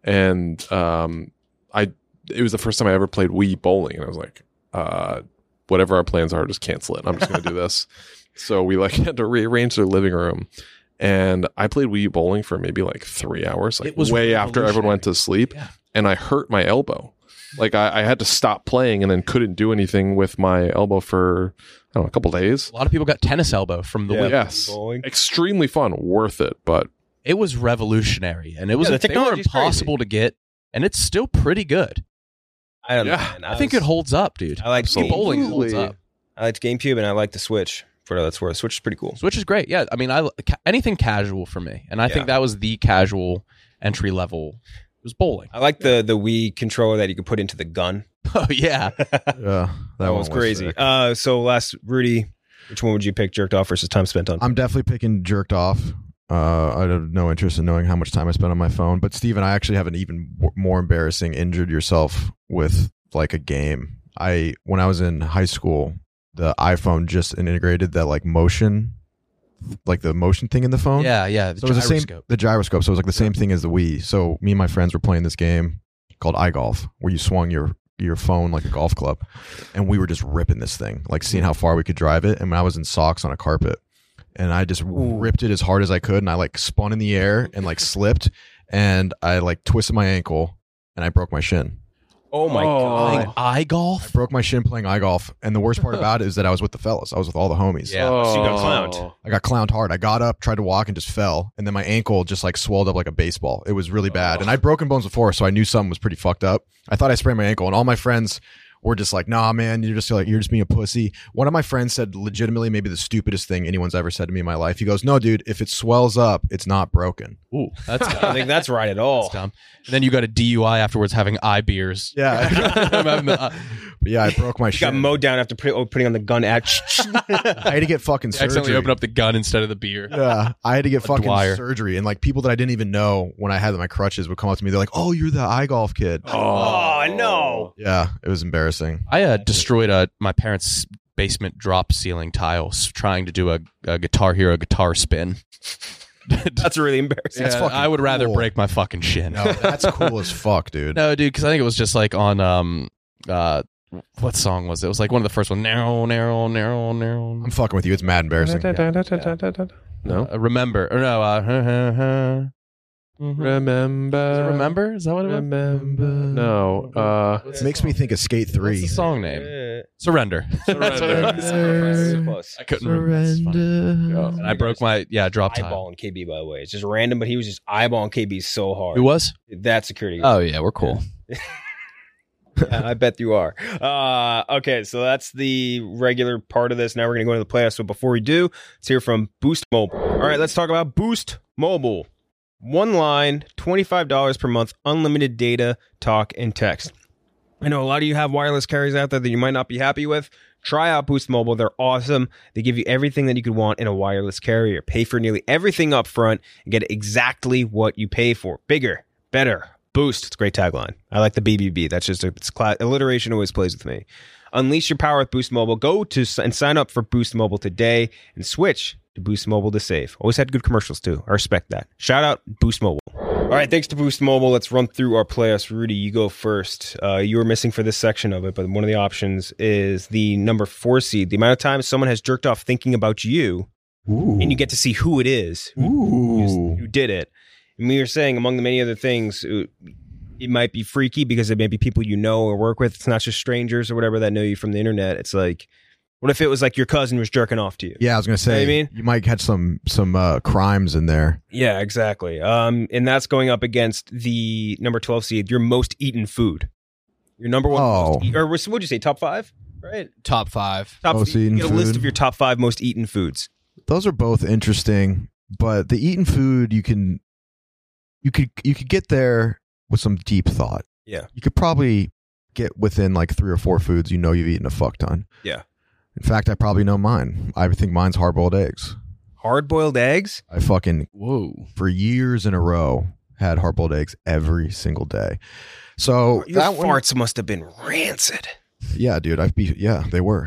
and um, I it was the first time I ever played Wii bowling, and I was like, uh, whatever our plans are, just cancel it. I'm just going to do this. So we like had to rearrange their living room, and I played Wii bowling for maybe like three hours, like It was way after everyone went to sleep, Yeah. and I hurt my elbow. Like I, I had to stop playing and then couldn't do anything with my elbow for I don't know a couple days. A lot of people got tennis elbow from the Yeah. Wii. Yes, Bowling. extremely fun, worth it, but It was revolutionary, and it was Yeah, the they were technology's impossible to get, and it's still pretty good. I don't Yeah, know. Man. I, think was- it holds up, dude. I like The bowling holds Absolutely. up. I liked GameCube and I like the Switch. For what that's worth, Switch is pretty cool. Switch is great. Yeah, I mean, I ca- anything casual for me, and I Yeah. think that was the casual entry level. It was bowling. I like the the Wii controller that you could put into the gun. Oh yeah, Yeah, that, That one was crazy. sick. Uh, so last, Rudy, which one would you pick? Jerked off versus time spent on? I'm definitely picking jerked off. Uh, I have no interest in knowing how much time I spent on my phone. But Steven, I actually have an even w- more embarrassing injured yourself with like a game. I when I was in high school, the iPhone just integrated that like motion, like the motion thing in the phone. yeah, yeah. The So it was the same, gyroscope. the gyroscope. So it was like the same thing as the Wii. So me and my friends were playing this game called iGolf, where you swung your your phone like a golf club, and we were just ripping this thing, like seeing how far we could drive it. And when I was in socks on a carpet, and I just ripped it as hard as I could, and I like spun in the air and like slipped, and I like twisted my ankle, and I broke my shin. Oh my god! Playing iGolf. I broke my shin playing iGolf, and the worst part about it is that I was with the fellas. I was with all the homies. Yeah. So you got clowned. I got clowned hard. I got up, tried to walk, and just fell. And then my ankle just like swelled up like a baseball. It was really bad. And I'd broken bones before, so I knew something was pretty fucked up. I thought I sprained my ankle, and all my friends were just like, nah, man, you're just like, you're just being a pussy. One of my friends said legitimately maybe the stupidest thing anyone's ever said to me in my life. He goes, no, dude, if it swells up, it's not broken. Ooh, that's I don't think that's right at all. That's dumb. And then you got a D U I afterwards, having eye beers. Yeah. But yeah, I broke my You got shin. mowed down after put, oh, putting on the gun at. I had to get fucking You accidentally surgery. open up the gun instead of the beer. Yeah, I had to get fucking Dwyer. surgery, and like people that I didn't even know when I had my crutches would come up to me. They're like, "Oh, you're the iGolf kid." Oh no! Yeah, it was embarrassing. I uh, destroyed uh, my parents' basement drop ceiling tiles trying to do a, a Guitar Hero guitar spin. That's really embarrassing. That's Yeah, fucking I would rather cool. break my fucking shin. No, that's cool as fuck, dude. No, dude, because I think it was just like on um uh what song was it? It was like one of the first ones. Narrow, narrow, narrow, narrow. I'm fucking with you. It's mad embarrassing. no. Uh, remember or no? Uh, huh, huh, huh. Remember, Is it remember? Is that what it was? remember. No, uh, It makes me think of Skate What's Three. the song name? Uh, Surrender. Surrender. close. I couldn't remember. It's fine. Surrender. And I broke my yeah drop tile. Eyeballing K B, by the way. It's just random, but he was just eyeballing K B so hard. Who was? That security. Oh yeah, we're cool. I bet you are. Uh, okay, so that's the regular part of this. Now we're going to go into the playoffs. So before we do, let's hear from Boost Mobile. All right, let's talk about Boost Mobile. One line, twenty-five dollars per month, unlimited data, talk, and text. I know a lot of you have wireless carriers out there that you might not be happy with. Try out Boost Mobile. They're awesome. They give you everything that you could want in a wireless carrier. Pay for nearly everything up front and get exactly what you pay for. Bigger, better, Boost. It's a great tagline. I like the B B B. That's just a it's cla- alliteration always plays with me. Unleash your power with Boost Mobile. Go to s- and sign up for Boost Mobile today and switch to Boost Mobile to save. Always had good commercials too. I respect that. Shout out Boost Mobile. All right, thanks to Boost Mobile. Let's run through our playoffs. Rudy, you go first. Uh, you were missing for this section of it, but one of the options is the number four seed. The amount of times someone has jerked off thinking about you, and you get to see who it is who, who, who did it. And we were saying, among the many other things, it, it might be freaky because it may be people you know or work with. It's not just strangers or whatever that know you from the internet. It's like, what if it was like your cousin was jerking off to you? Yeah, I was gonna say. You know what I mean? You might catch some some uh, crimes in there. Yeah, exactly. Um, and that's going up against the number twelve seed, your most eaten food. Your number one, Oh. most eat, or what would you say, top five? Right? Top five. Top Most you eaten get a list food. of your top five most eaten foods. Those are both interesting, but the eaten food you can you could you could get there with some deep thought. Yeah. You could probably get within like three or four foods you know you've eaten a fuck ton. Yeah. In fact, I probably know mine. I think mine's hard boiled eggs. Hard boiled eggs? I fucking Whoa. for years in a row had hard boiled eggs every single day. So Your that one, farts must have been rancid. yeah, dude, I've be yeah, they were.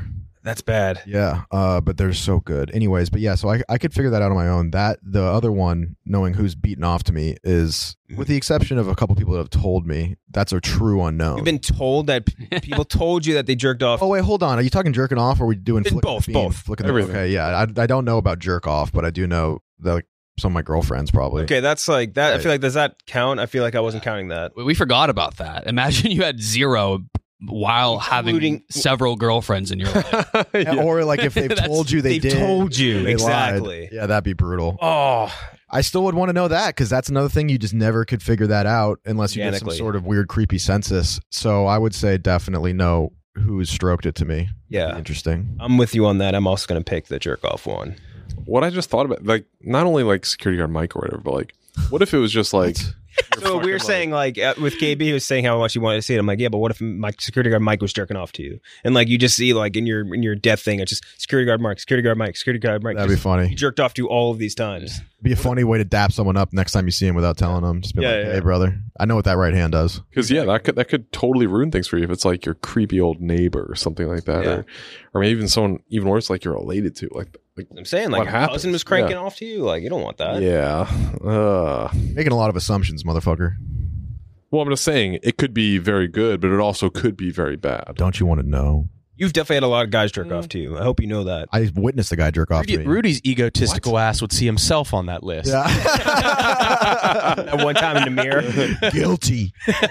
That's bad. Yeah, uh, but they're so good. Anyways, but yeah, so I I could figure that out on my own. That the other one, knowing who's beaten off to me, is with the exception of a couple people that have told me, that's a true unknown. You've been told that p- people told you that they jerked off. Oh wait, hold on. Are you talking jerking off, or are we doing flick both? the bean? Both. Flicking the- Everything. Okay, yeah. I I don't know about jerk off, but I do know that like some of my girlfriends probably. Okay, that's like that. I Right. feel like does that count? I feel like I wasn't counting that. We- We forgot about that. Imagine you had zero while Including- having several girlfriends in your life. Yeah, or like if they've That's- told you they they've did, told you, they lied. exactly. Yeah, that'd be brutal. Oh, I still would want to know that because that's another thing you just never could figure that out unless you did some Organically. sort of weird, creepy census. So I would say definitely know who's stroked it to me. yeah. Interesting. I'm with you on that. I'm also going to pick the jerk off one. What I just thought about, like, not only like security guard Mike or whatever, but like, what if it was just like, So we were saying like uh, with K B, he was saying how much he wanted to see it. I'm like, yeah, but what if my security guard Mike was jerking off to you? And like you just see like in your in your death thing, it's just security guard Mike, security guard Mike, security guard Mike. That'd be Just- funny. He jerked off to you all of these times. Be a funny way to dap someone up next time you see him without telling them. Just be Yeah, like, yeah. "Hey, brother, I know what that right hand does." because yeah, that could that could totally ruin things for you if it's like your creepy old neighbor or something like that, Yeah. or or maybe even someone even worse, like you're related to, like like I'm saying like What your happens? cousin was cranking Yeah. off to you. Like you don't want that. yeah. Uh, Making a lot of assumptions, motherfucker. well, I'm just saying it could be very good, but it also could be very bad. Don't you want to know? You've definitely had a lot of guys jerk off to you. I hope you know that. I witnessed a guy jerk off Rudy, to me. Rudy's egotistical ass would see himself on that list. Yeah. That one time in the mirror. Guilty.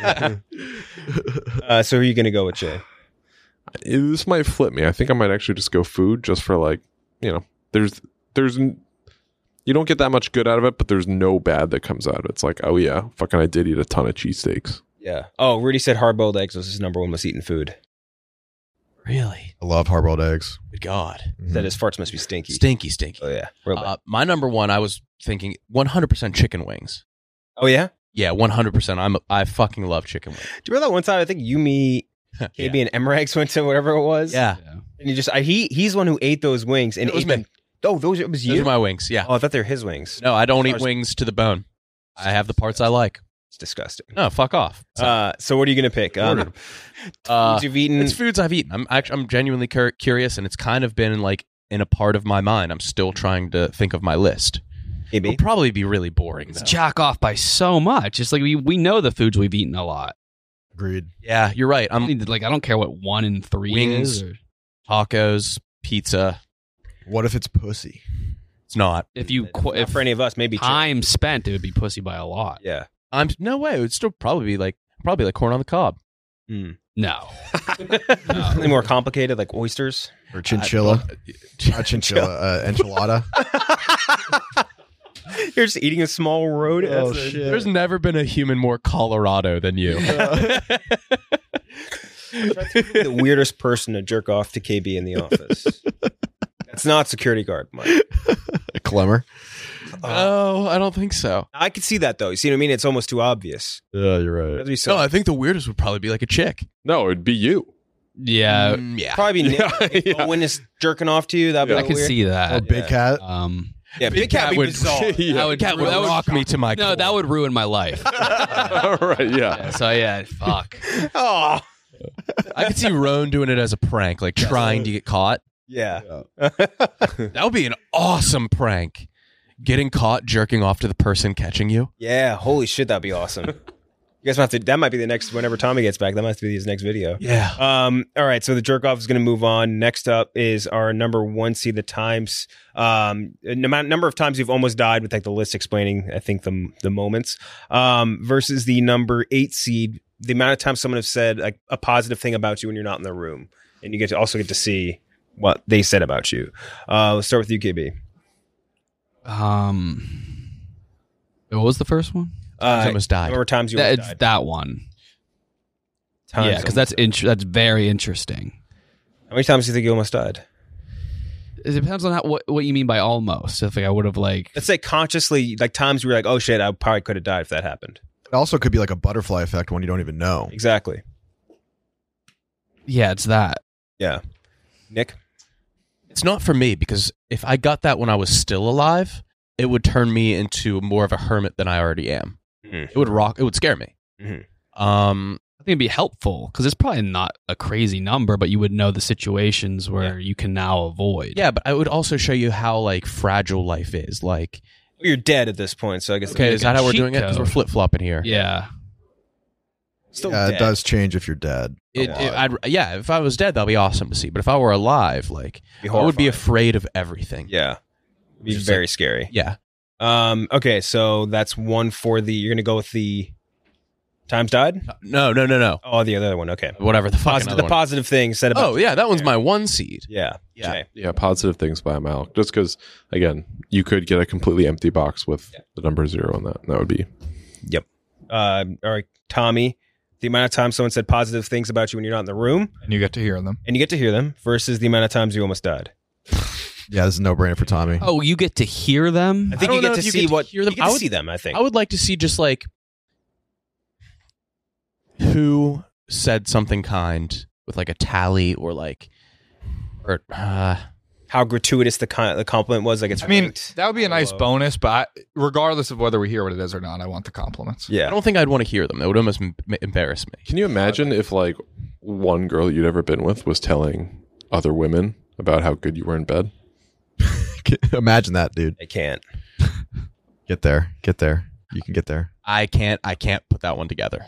Uh, so who are you going to go with, Jay? It- this might flip me. I think I might actually just go food, just for like, you know, there's there's n- you don't get that much good out of it, but there's no bad that comes out of it. It's like, oh yeah, fucking, I did eat a ton of cheesesteaks. Yeah. Oh, Rudy said hard-boiled eggs was his number one most eaten food. Really? I love hard-boiled eggs. Good God. Said his farts must be stinky. Stinky, stinky. Oh yeah. Real bad. Uh, my number one, I was thinking one hundred percent chicken wings. oh yeah. Yeah, one hundred percent. I'm I fucking love chicken wings. Do you remember that one time? I think you, me, K B, and Emirates went to whatever it was. Yeah. And you just I, he he's the one who ate those wings and It was ate me. them. Oh, those it was Those you. are my wings. Yeah. Oh, I thought they were his wings. No, I don't eat Ours- wings to the bone. I have the parts I like. It's disgusting. No, fuck off. So, Uh, so what are you gonna pick? Um, uh, foods you've eaten. it's foods I've eaten. I'm actually I'm genuinely cur- curious, and it's kind of been like in a part of my mind. I'm still trying to think of my list. K B. It'll probably be really boring. It's Though. jack off by so much. It's like we, we know the foods we've eaten a lot. Agreed. Yeah, you're right. I I'm mean, like I don't care what one in three Wings. is. Or, tacos, pizza. What if it's pussy? It's not. if you qu- Not if for any of us, maybe chicken. time spent, it would be pussy by a lot. Yeah. I'm no way. It would still probably be like probably like corn on the cob. Mm. No. Something more complicated, like oysters. Or chinchilla? Not chinchilla. Uh, enchilada. You're just eating a small road. Oh, That's a- shit. There's never been a human more Colorado than you. the weirdest person to jerk off to K B in the office. That's not security guard, Mike. A Clemmer. Oh, I don't think so. I could see that though. You see what I mean? It's almost too obvious. Yeah, you're right. That'd be so. No, I think the weirdest would probably be like a chick. No, it'd be you. Yeah, Mm, yeah. Probably be Nick. Yeah, If yeah. Owen is jerking off to you. That'd be I a little could weird. see that. Or Big Cat. Um, Yeah, Big, Cat would be would- bizarre. Yeah. that would, Cat would that would rock me to my No, core. that would ruin my life. right, yeah. Yeah, so yeah, fuck. Oh, I could see Roan doing it as a prank, like trying to get caught. yeah. That would be an awesome prank. Getting caught jerking off to the person catching you. Yeah, holy shit, that'd be awesome. You guys might have to. That might be the next. Whenever Tommy gets back, that might have to be his next video. Yeah. Um. All right. So the jerk off is going to move on. Next up is our number one seed, the Times. Um. No amount number of times you've almost died with like the list explaining. I think the the moments. Um. Versus the number eight seed, the amount of times someone has said like a positive thing about you when you're not in the room, and you get to also get to see what they said about you. Uh. Let's start with you, K B. Um, what was the first one? Uh, almost died. Number of times you That, almost it's died. that one. Times yeah, because that's almost int- that's very interesting. died. How many times do you think you almost died? It depends on how, what what you mean by almost. If like I would have like Let's say consciously, like times where you're like, oh shit, I probably could have died if that happened. It also could be like a butterfly effect when you don't even know. Exactly. yeah, it's that. Yeah. Nick? It's not for me because if I got that when I was still alive, it would turn me into more of a hermit than I already am. Mhm. It would rock. It would scare me. Mhm. Um, I think it'd be helpful because it's probably not a crazy number, but you would know the situations where you can now avoid. Yeah, but I would also show you how like fragile life is. Like, You're dead at this point, so I guess. okay, is that how we're cheat doing it? Because we're code. flip flopping here. Yeah. Still yeah, dead. it does change if you're dead. a It, lot. it, I'd, yeah, if I was dead, that'd be awesome to see. But if I were alive, like, Be I would be horrifying. afraid of everything. Yeah, it'd be Just very like- scary. Yeah. Um. Okay, so that's one for the. You're gonna go with the times died. No, no, no, no. Oh, the other one. Okay. Whatever the fuck. Positive, another the one. positive thing said about. Oh yeah, that one's my one seed. Yeah. Yeah. Okay. Yeah, positive things by a mile. Just because, again, you could get a completely empty box with the number zero on that. And that would be Yep. Uh, all right, Tommy. The amount of times someone said positive things about you when you're not in the room, And you get to hear them. and you get to hear them, versus the amount of times you almost died. Yeah, this is a no brainer for Tommy. Oh, you get to hear them? I think don't you get know to if you see get to what hear them. you get I to would- see them. I think. I would like to see just like who said something kind with like a tally or like or uh, How gratuitous the con- the compliment was. Like it's. I mean, ranked. that would be a nice Whoa. bonus, but I, regardless of whether we hear what it is or not, I want the compliments. Yeah. I don't think I'd want to hear them. That would almost m- embarrass me. Can you imagine if like one girl you'd ever been with was telling other women about how good you were in bed? Imagine that, dude. I can't. Get there. Get there. You can get there. I can't. I can't put that one together.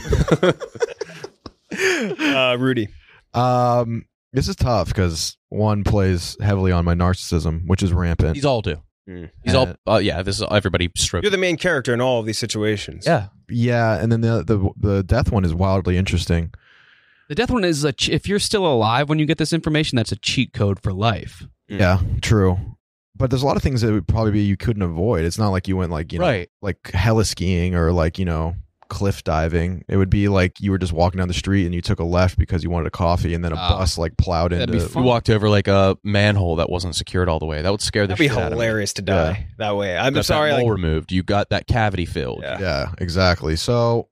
Uh, Rudy. Um, this is tough because one plays heavily on my narcissism, which is rampant. These all do. Mm. These all. Uh, yeah. This is everybody stroke. You're the main character in all of these situations. Yeah. Yeah, and then the the the death one is wildly interesting. The death one is a ch- if you're still alive when you get this information, that's a cheat code for life. Mm. Yeah, true. But there's a lot of things that would probably be you couldn't avoid. It's not like you went like you know Right. like heli skiing or like you know cliff diving. It would be like you were just walking down the street and you took a left because you wanted a coffee, and then a Oh. bus like plowed That'd into. be You fun. walked over like a manhole that wasn't secured all the way. That would scare the That'd be shit out of me. hilarious to die that way. I'm Got sorry. that Like, mole removed. You got that cavity filled. Yeah. Yeah, exactly. So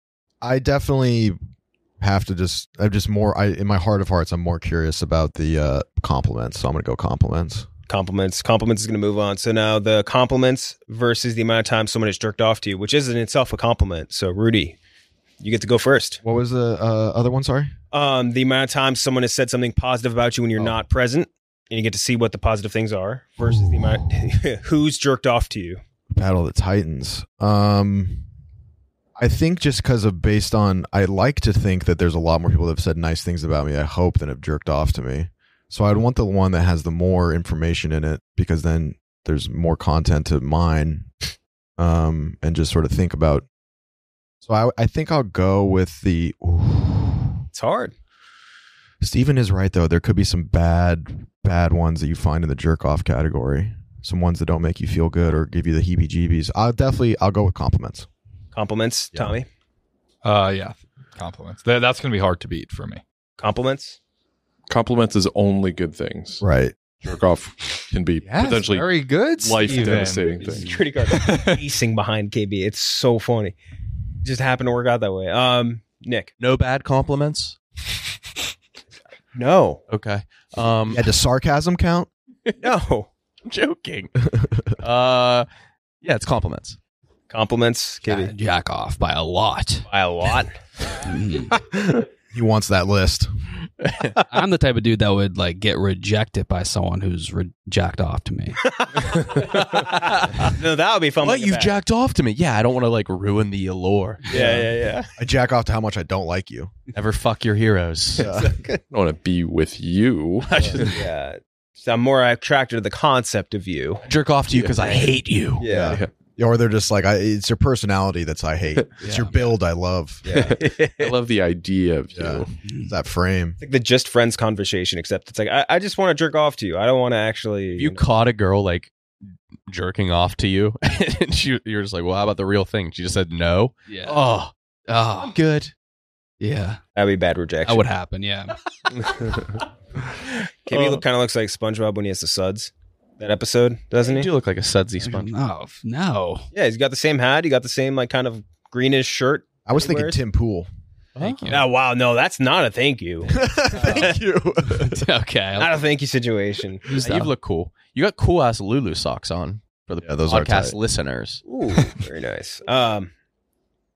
I definitely have to just I'm just more I in my heart of hearts I'm more curious about the uh compliments. So I'm gonna go compliments. compliments. Compliments is going to move on. So now the compliments versus the amount of time someone has jerked off to you, which is in itself a compliment. So Rudy, you get to go first. What was the uh, other one? Sorry. Um, the amount of times someone has said something positive about you when you're Oh. not present, and you get to see what the positive things are versus the amount who's jerked off to you. Battle of the Titans. Um, I think just because of based on, I like to think that there's a lot more people that have said nice things about me. I hope than have jerked off to me. So I'd want the one that has the more information in it because then there's more content to mine, um, and just sort of think about. So I, I think I'll go with the. Ooh. It's hard. Steven is right though. There could be some bad, bad ones that you find in the jerk off category. Some ones that don't make you feel good or give you the heebie-jeebies. I'll definitely, I'll go with compliments. Compliments, Yeah. Tommy. Uh, yeah, compliments. That, that's going to be hard to beat for me. Compliments. Compliments is only good things. Right. Jerk off can be Yes, potentially very good. life Steven. devastating things. Security guard pacing behind K B. It's so funny. It just happened to work out that way. Um, Nick. No bad compliments. No. Okay. Um, Yeah, does sarcasm count? No. I'm joking. uh, yeah, it's compliments. Compliments, K B. Yeah, jack off by a lot. By a lot. He wants that list. I'm the type of dude that would like get rejected by someone who's re- jacked off to me. No, that would be fun. What? bringing You've back. jacked off to me. Yeah, I don't want to like ruin the allure. Yeah, yeah, yeah. I jack off to how much I don't like you. Never fuck your heroes. Yeah. I don't want to be with you. Yeah. So I'm more attracted to the concept of you. Jerk off to you because I hate you. Yeah. Yeah, or they're just like, I, it's your personality that's I hate. It's your build I love. Yeah. I love the idea of you. Yeah. It's that frame. It's like the just friends conversation, except it's like, I, I just want to jerk off to you. I don't want to actually. If you caught a girl like jerking off to you, and she, you're just like, well, how about the real thing? She just said no. Yeah. Oh, Oh, I'm good. yeah. That'd be bad rejection. That would happen. Yeah. K B look, kind of looks like SpongeBob when he has the suds. That episode, doesn't You he? do look like a sudsy sponge. No, no. Yeah, he's got the same hat. He got the same like kind of greenish shirt. I was he thinking wears. Tim Pool. Thank you. Oh wow, no, that's not a thank you. Thank you. Okay. Not a thank you situation. Uh, you look cool. You got cool ass Lulu socks on for the Yeah, those are podcast tight. listeners. Ooh, very nice. Um,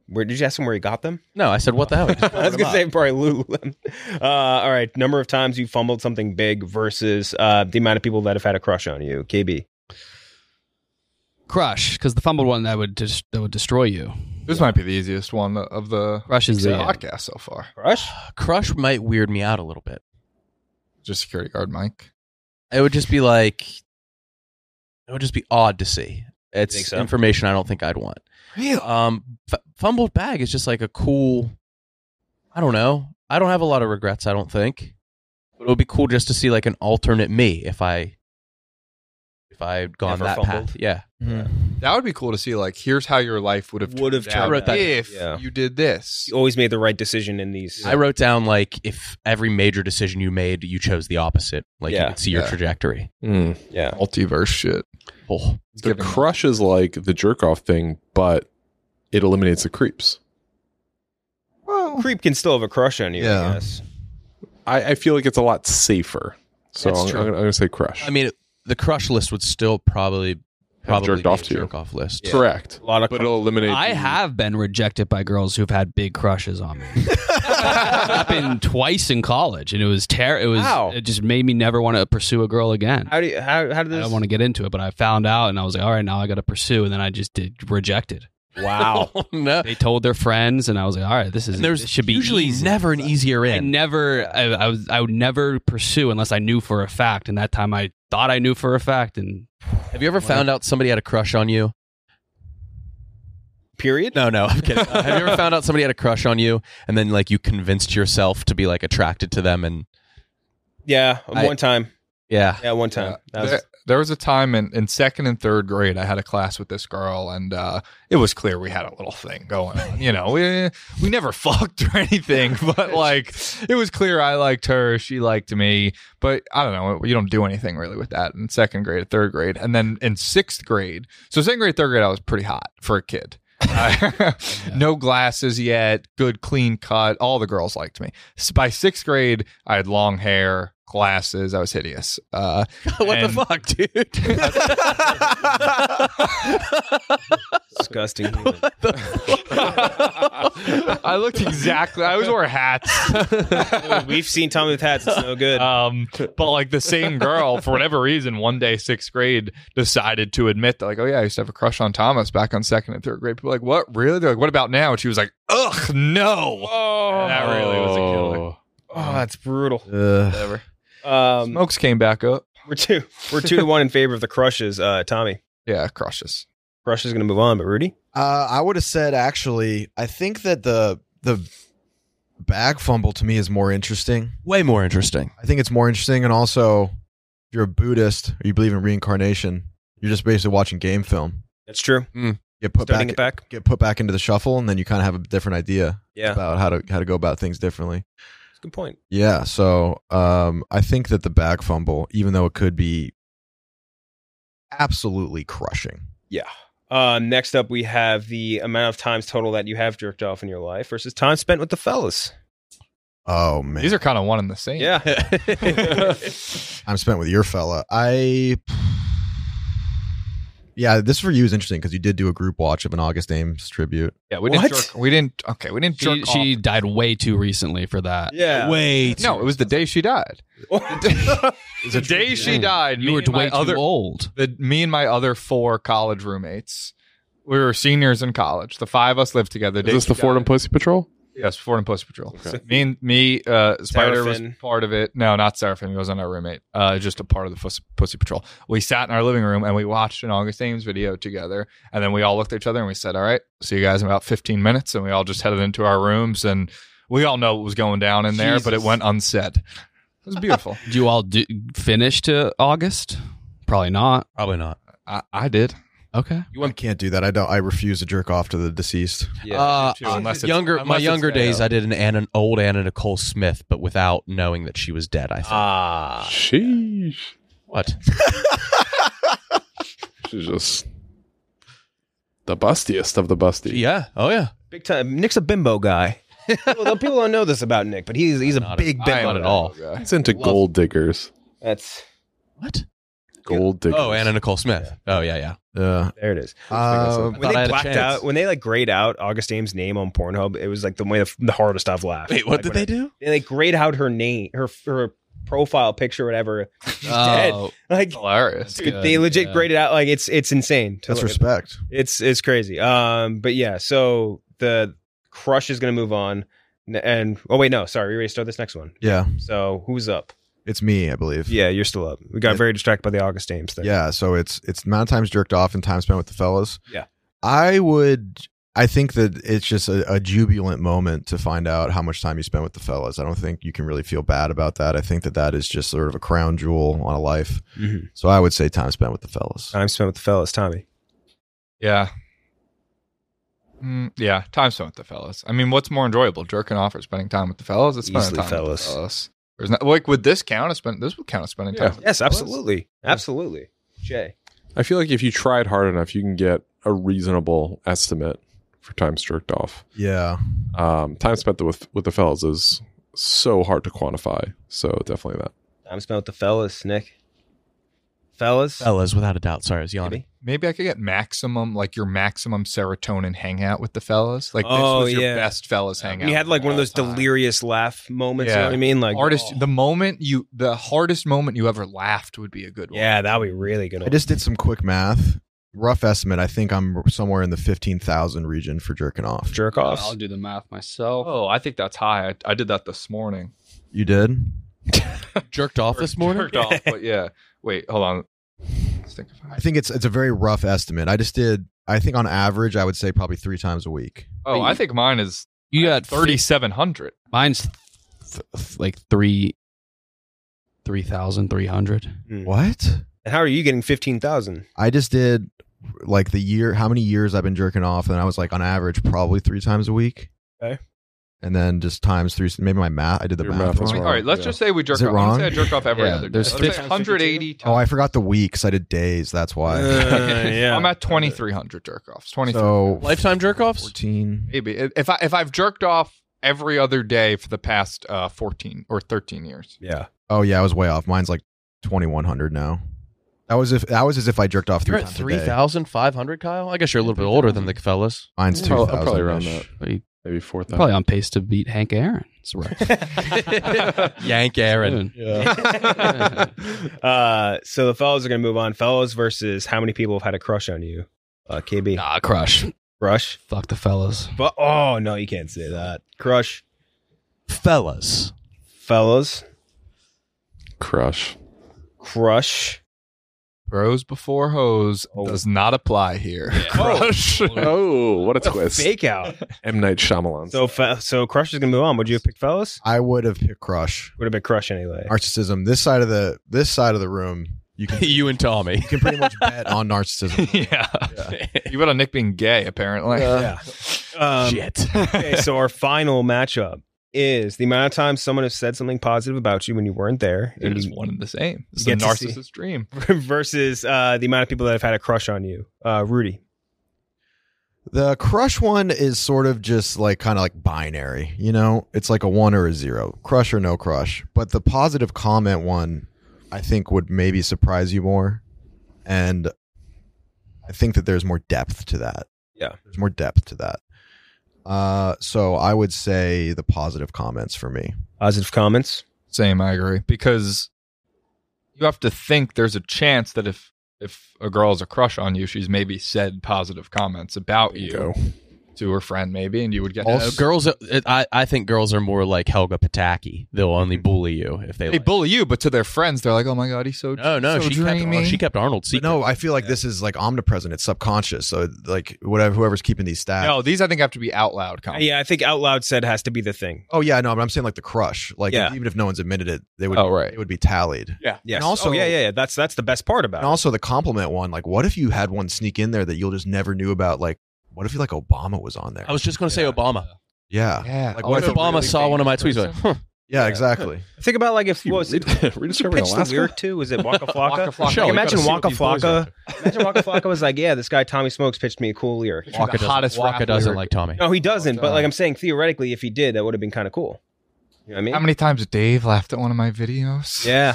Where did you ask him where he got them? No, I said what the hell. I was gonna say probably Lululemon. Uh, all right, number of times you fumbled something big versus uh, the amount of people that have had a crush on you. K B. Crush, because the fumbled one that would just that would destroy you. This might be the easiest one of the Crush is the podcast so far. Crush? Crush might weird me out a little bit. Just security guard, Mike. It would just be like, it would just be odd to see. It's Think so? information I don't think I'd want. Real. Um, f- fumbled bag is just like a cool. I don't know. I don't have a lot of regrets. I don't think, but it would be cool just to see like an alternate me if I, if I had gone Never that fumbled. path. Yeah. That would be cool to see. Like, here's how your life would have Would have turned out I wrote that- if yeah. you did this. You always made the right decision in these. I wrote down like if every major decision you made, you chose the opposite. Like Yeah. you could see your Yeah. trajectory. Mm. Yeah. Multiverse shit. Oh, The Giving- crush is like the jerk off thing, but it eliminates the creeps. Well, creep can still have a crush on you. Yeah. I guess. I, I feel like it's a lot safer. So That's I'm, true. I'm, gonna- I'm gonna say crush. I mean, the crush list would still probably probably jerked be off a to you. jerk off list. Correct. A lot of But it'll eliminate. I the- have been rejected by girls who've had big crushes on me. It's happened twice in college, and it was ter- It was Wow. it just made me never want to pursue a girl again. How do you, how how did I this? don't want to get into it, but I found out, and I was like, all right, now I got to pursue, and then I just did rejected. Wow. no. They told their friends, and I was like, all right, this is And there's this should be usually easy. never an easier I in. never, I, I was, I would never pursue unless I knew for a fact, and that time I thought I knew for a fact, and Have you ever found out somebody had a crush on you? Period. No, no, I'm kidding. Uh, have you ever found out somebody had a crush on you, and then like you convinced yourself to be like attracted to them, and Yeah. I- One time. yeah, Yeah. One time. Yeah. That was- there, there was a time in, in second and third grade, I had a class with this girl, and uh, it was clear we had a little thing going on. You know, we we never fucked or anything, but like it was clear I liked her, she liked me. But I don't know, you don't do anything really with that in second grade, third grade, and then in sixth grade. So second grade, third grade, I was pretty hot for a kid. Uh, no glasses yet, good clean cut. All the girls liked me. S- By sixth grade, I had long hair, glasses. I was hideous. Uh, what and- the fuck, dude? disgusting. human. I looked exactly. I always wore hats. We've seen Tommy with hats. It's no good. Um, but like the same girl, for whatever reason, one day sixth grade decided to admit that, like, oh yeah, I used to have a crush on Thomas back on second and third grade. People were like, what? Really? They're like, what about now? And she was like, ugh, no. And that really was a killer. Oh, that's brutal. Ugh. Whatever. Um, Smokes came back up. we're two. We're two to one in favor of the crushes. Uh, Tommy, Yeah, crushes. crush is going to move on, but Rudy. Uh, I would have said actually. I think that the the bag fumble to me is more interesting. Way more interesting. I think it's more interesting, and also, if you're a Buddhist or you believe in reincarnation, you're just basically watching game film. That's true. Get put Starting back, it back. get put back into the shuffle, and then you kind of have a different idea Yeah, about how to how to go about things differently. that's a good point. Yeah, so um, I think that the bag fumble, even though it could be absolutely crushing. Yeah. Uh, next up, we have the amount of times total that you have jerked off in your life versus time spent with the fellas. Oh man, These are kind of one and the same. Yeah. I'm spent with your fella. I yeah, this for you is interesting because you did do a group watch of an August Ames tribute. Yeah, we What? didn't jerk. We didn't. Okay, we didn't jerk she, she off. died way too recently for that. yeah. Wait. No, it was the day she died. the day she died. You me were and my way too other, old. the me and my other four college roommates. We were seniors in college. The five of us lived together. Is this the Ford and Pussy Patrol? Yes, Ford and Pussy Patrol. Me and me, uh, Spider was Seraphin. part of it. No, not Seraphim. He wasn't our roommate. Uh, just a part of the Pussy, Pussy Patrol. We sat in our living room and we watched an August Ames video together. And then we all looked at each other and we said, "All right, see you guys in about fifteen minutes." And we all just headed into our rooms. And we all know what was going down in there, but it went unsaid. It was beautiful. Did you all do, finish to August? Probably not. Probably not. I, I did. Okay. I can't do that. I don't. I refuse to jerk off to the deceased. Yeah. uh, too, unless it's- younger, unless my it's younger Mayo. days, I did an, Anna, old Anna Nicole Smith, but without knowing that she was dead. I think. Ah. Sheesh. what? She's just the bustiest of the busty. Yeah. Oh yeah. Big time. Nick's a bimbo guy. Well, people don't know this about Nick, but he's he's a Not big at- bimbo. not at all. It's into gold diggers. That's What? Gold diggers. Oh, Anna Nicole Smith. Oh yeah, yeah. Yeah. There it is. Uh, When Thought I they had a blacked chance. out, when they like grayed out August Ames' name on Pornhub, it was like the way the, the hardest I've laughed. Wait, what Like, did when they do? They like grayed out her name, her her profile picture, or whatever. She's dead. Oh, Like, Hilarious. dude, good, they legit yeah. graded out. Like, it's it's insane. to that's look at. respect. It's it's crazy. Um, but yeah, so the crush is gonna move on, N- and oh wait, no, sorry, we already started this next one. Yeah. So who's up? It's me, I believe. Yeah, you're still up. We got Yeah. very distracted by the August Ames thing. Yeah, so it's it's the amount of times jerked off and time spent with the fellas. Yeah. I would I think that it's just a, a jubilant moment to find out how much time you spent with the fellas. I don't think you can really feel bad about that. I think that that is just sort of a crown jewel on a life. Mhm. So I would say time spent with the fellas. Time spent with the fellas, Tommy. Yeah. Mm, yeah, time spent with the fellas. I mean, what's more enjoyable, jerking off or spending time with the fellas? It's spending Easily time fellas. with the fellas. There's not like would this count as spend this would count as spending time. with the Yes, fellas? absolutely, absolutely. Jay, I feel like if you tried hard enough, you can get a reasonable estimate for times jerked off. Yeah. Um, time spent with with the fellas is so hard to quantify. So definitely that. time spent with the fellas. Nick, fellas, Fellas, without a doubt. Sorry, I was yawning. Maybe? Maybe I could get maximum, like your maximum serotonin hangout with the fellas. Like this Oh, was your yeah. best fellas hangout. You had like one of those all time. delirious laugh moments. You know Yeah. what I mean? Like, hardest. oh. The moment you, the hardest moment you ever laughed would be a good one. yeah, that would be really good. I just did some quick math. Rough estimate, I think I'm somewhere in the fifteen thousand region for jerking off. jerk I'll offs. do the math myself. Oh, I think that's high. I, I did that this morning. You did? Jerked off this morning. Jerked off, but yeah. Wait, hold on. Let's think of I think it's it's a very rough estimate. I just did I think on average I would say probably three times a week. Oh, I think mine is You got thirty-seven hundred. Mine's th- th- like three, three thousand three hundred. What? And how are you getting fifteen thousand? I just did like the year how many years I've been jerking off, and I was like on average probably three times a week. Okay. And then just times three maybe my math I did the Your math, math was wrong. wrong. All right, let's Yeah. just say we jerk Is it off. I'm gonna wrong? say I jerk off every Yeah, other day. there's Let's say fifty- one hundred eighty. Oh, I forgot the weeks. I did days, that's why. Uh, yeah. I'm at twenty-three hundred jerk offs. twenty-three. So Lifetime jerk offs. fourteen. Maybe if I if I've jerked off every other day for the past uh, fourteen or thirteen years. Yeah. Oh yeah, I was way off. Mine's like twenty-one hundred now. That was if that was as if I jerked off You're three at times three a day. thousand five hundred, Kyle. I guess you're a little bit older than the fellas. Mine's two Probably, thousand. I'm probably around that. Probably, Maybe four thousand. probably on pace to beat Hank Aaron. That's right. Yank Aaron. uh, so the fellas are gonna move on. Fellas versus how many people have had a crush on you? Uh, K B. Nah, crush. Crush. Fuck the fellas. But oh no, you can't say that. Crush. Fellas. Fellas. Crush. Crush. Bros before hoes Oh. does not apply here. Crush. Oh, what a twist. Fake out. M. Night Shyamalan. So fe- so Crush is gonna move on. Would you have picked fellas? I would have picked crush. Would have been Crush anyway. Narcissism. This side of the this side of the room, you can You and Tommy. you can pretty much bet on narcissism. yeah. You bet on Nick being gay, apparently. Yeah. Um, Shit. okay, so our final matchup is the amount of times someone has said something positive about you when you weren't there, It and is you- one and the same. It's you a get to see- narcissist dream. versus uh, the amount of people that have had a crush on you. Uh, Rudy. The crush one is sort of just like kind of like binary, you know? It's like a one or a zero. Crush or no crush. But the positive comment one I think would maybe surprise you more. And I think that there's more depth to that. Yeah. There's more depth to that. Uh so I would say the positive comments for me. Positive comments. Same, I agree. Because you have to think there's a chance that if if a girl has a crush on you, she's maybe said positive comments about you Go. to her friend, maybe, and you would get Uh, girls, it, I I think girls are more like Helga Pataki. They'll only bully you if they. They like. bully you, but to their friends, they're like, "Oh my god, he's so No, no, so she kept, dreamy." she kept Arnold But secret. no, I feel like this is like omnipresent. It's subconscious. So like whatever whoever's keeping these stats. No, these I think have to be out loud comments. Yeah, I think out loud said has to be the thing. Oh yeah, no, but I'm saying like the crush. Like Yeah. even if no one's admitted it, they would Oh, right. it would be tallied. Yes. And also- oh, yeah, yeah, yeah. That's that's the best part about And it. also the compliment one, like what if you had one sneak in there that you'll just never knew about? Like what if you like Obama was on there? I was just going to say Obama. yeah. Yeah. Like Oh, what What if if Obama really saw one of my famous tweets? Like, person? huh. Yeah, exactly. Think about like if what was it? Rediscovering Pitched the Alaska? lyric too. Was it Waka Flocka? Waka Flocka. Like, Michelle, we imagine gotta see what Waka these boys are Flocka. Imagine Waka Flocka was like, yeah, this guy Tommy Smokes pitched me a cool lyric. Waka the hottest doesn't, Waka rap doesn't lyric. like Tommy. No, he doesn't. But time. like I'm saying, theoretically, if he did, that would have been kind of cool. You know what I mean? How many times Dave laughed at one of my videos? Yeah.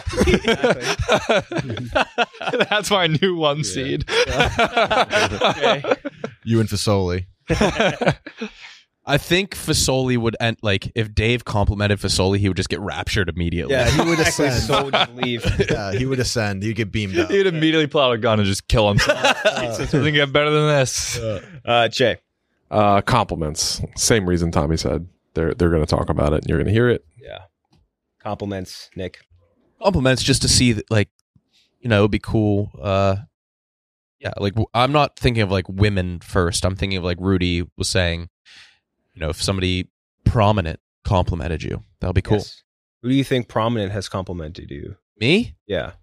That's my new one seed. Okay. You and Fasoli. I think Fasoli would end, like, if Dave complimented Fasoli, he would just get raptured immediately. Yeah, he would exactly. ascend. So would just leave. Yeah, he would ascend. He'd get beamed up. He'd immediately pull out a gun and just kill himself. It doesn't get better than this. Uh, Che. Uh, compliments. Same reason Tommy said. They're they're going to talk about it, and you're going to hear it. Yeah. Compliments, Nick. Compliments just to see, that, like, you know, it'd be cool. Uh, yeah, like, w- I'm not thinking of, like, women first. I'm thinking of, like, Rudy was saying, you know, if somebody prominent complimented you, that'll be cool. Yes. Who do you think prominent has complimented you? Me? Yeah.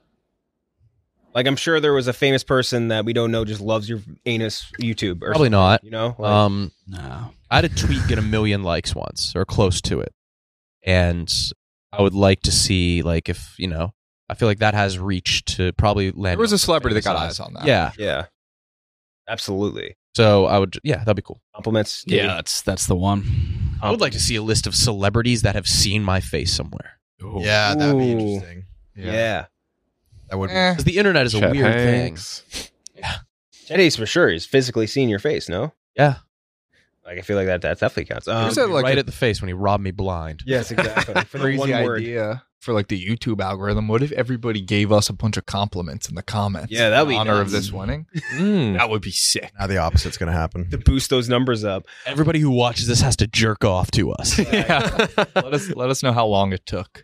Like, I'm sure there was a famous person that we don't know just loves your anus YouTube. Or Probably something, not. You know? Like, Um, No. I had a tweet get a million likes once, or close to it. And I would like to see, like, if, you know, I feel like that has reach to probably land. There was on a celebrity that got famous eyes on that. Yeah. yeah. Absolutely. So I would, yeah, that'd be cool. Compliments. Yeah, Dave. that's that's the one. I would like to see a list of celebrities that have seen my face somewhere. Yeah, that'd be Ooh. interesting. Yeah. That would be. Eh. Because the internet is a Chet weird Hanks. thing. Chetty's for sure. He's physically seeing your face, no? Yeah. Like, I feel like that, that definitely counts. You Um, said, like, right a at the face when he robbed me blind. yes, exactly. For the crazy one word. idea for like the YouTube algorithm. What if everybody gave us a bunch of compliments in the comments? Yeah, that'd in be honor nuts. of this winning. Mm. That would be sick. Now the opposite's going to happen. To boost those numbers up. Everybody who watches this has to jerk off to us. Yeah. let us let us know how long it took.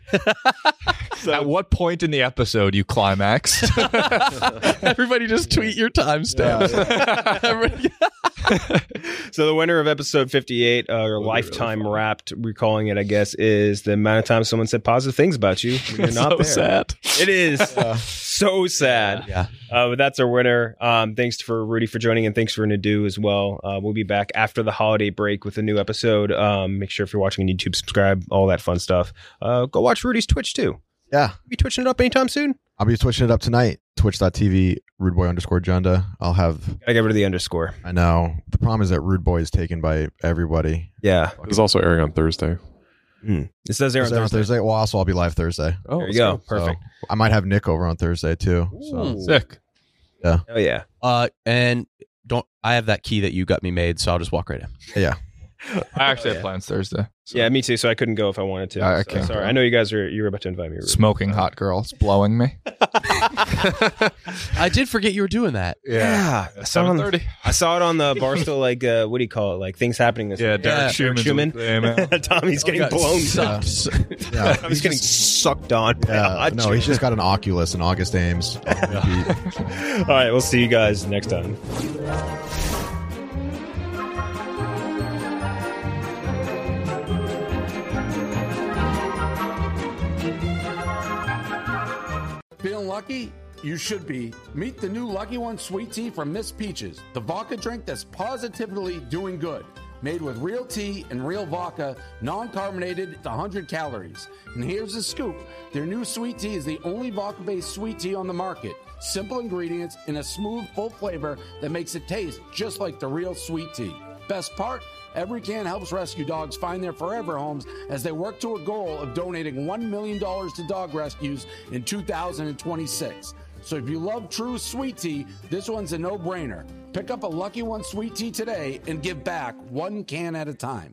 At what point in the episode you climaxed? Everybody just tweet your timestamps. Everybody- So the winner of episode fifty-eight, uh, or Lifetime Wrapped, we're calling it, I guess, is the amount of time someone said positive things about you when you're not so there. sad. It is so sad. Yeah. Uh, but that's our winner. Um, thanks for Rudy for joining, and thanks for Nadu as well. Uh, we'll be back after the holiday break with a new episode. Um, make sure if you're watching on YouTube, subscribe, all that fun stuff. Uh, go watch Rudy's Twitch too. Yeah. Be twitching it up anytime soon. I'll be switching it up tonight. Twitch.tv, rudeboy underscore agenda. I'll have. I get rid of the underscore. I know. The problem is that Rude Boy is taken by everybody. Yeah. It's also airing on Thursday. Mm. It says there on Thursday, on Thursday. Thursday. Well, also, I'll be live Thursday. Oh, There you let's go. go. Perfect. So I might have Nick over on Thursday too. So Ooh. Sick. Oh yeah. Uh, and don't I have that key that you got me made, so I'll just walk right in. yeah. I actually Oh, yeah. have plans Thursday. So Yeah, me too. So I couldn't go if I wanted to. I- I So, can't sorry. go. I know you guys are you were about to invite me. Rudy. Smoking hot girls blowing me. I did forget you were doing that. Yeah, I saw, it on, seven thirty. I saw it on the Barstool, like, uh, what do you call it? Like, things happening this Yeah, week. Derek Derek Schumann. Schumann. Tommy's getting got blown. sucked. Yeah. Tommy's getting sucked on. by a Yeah. hot No, chick. he's just got an Oculus and August Ames. on repeat. All right, we'll see you guys next time. Feeling lucky? You should be. Meet the new Lucky One Sweet Tea from Miss Peaches, the vodka drink that's positively doing good. Made with real tea and real vodka, non-carbonated, it's one hundred calories. And here's the scoop. Their new sweet tea is the only vodka-based sweet tea on the market. Simple ingredients and a smooth, full flavor that makes it taste just like the real sweet tea. Best part? Every can helps rescue dogs find their forever homes as they work to a goal of donating one million dollars to dog rescues in two thousand twenty-six. So if you love true sweet tea, this one's a no-brainer. Pick up a Lucky One Sweet Tea today and give back one can at a time.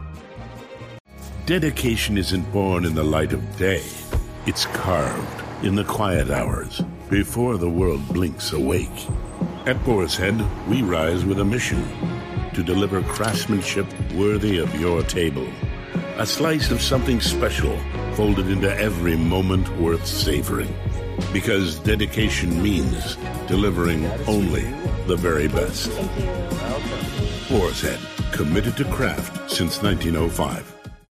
Dedication isn't born in the light of day. It's carved in the quiet hours before the world blinks awake. At Boar's Head, we rise with a mission to deliver craftsmanship worthy of your table. A slice of something special folded into every moment worth savoring. Because dedication means delivering only the very best. Boar's Head, committed to craft since nineteen oh five.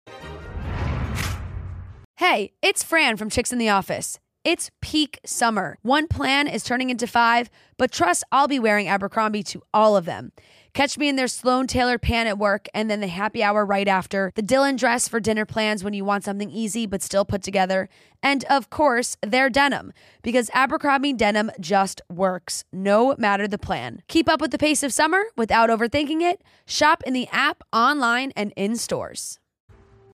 Hey, it's Fran from Chicks in the Office. It's peak summer. One plan is turning into five, but trust I'll be wearing Abercrombie to all of them. Catch me in their Sloan tailored pant at work and then the happy hour right after, the Dylan dress for dinner plans when you want something easy but still put together, and of course, their denim, because Abercrombie denim just works, no matter the plan. Keep up with the pace of summer without overthinking it. Shop in the app, online, and in stores.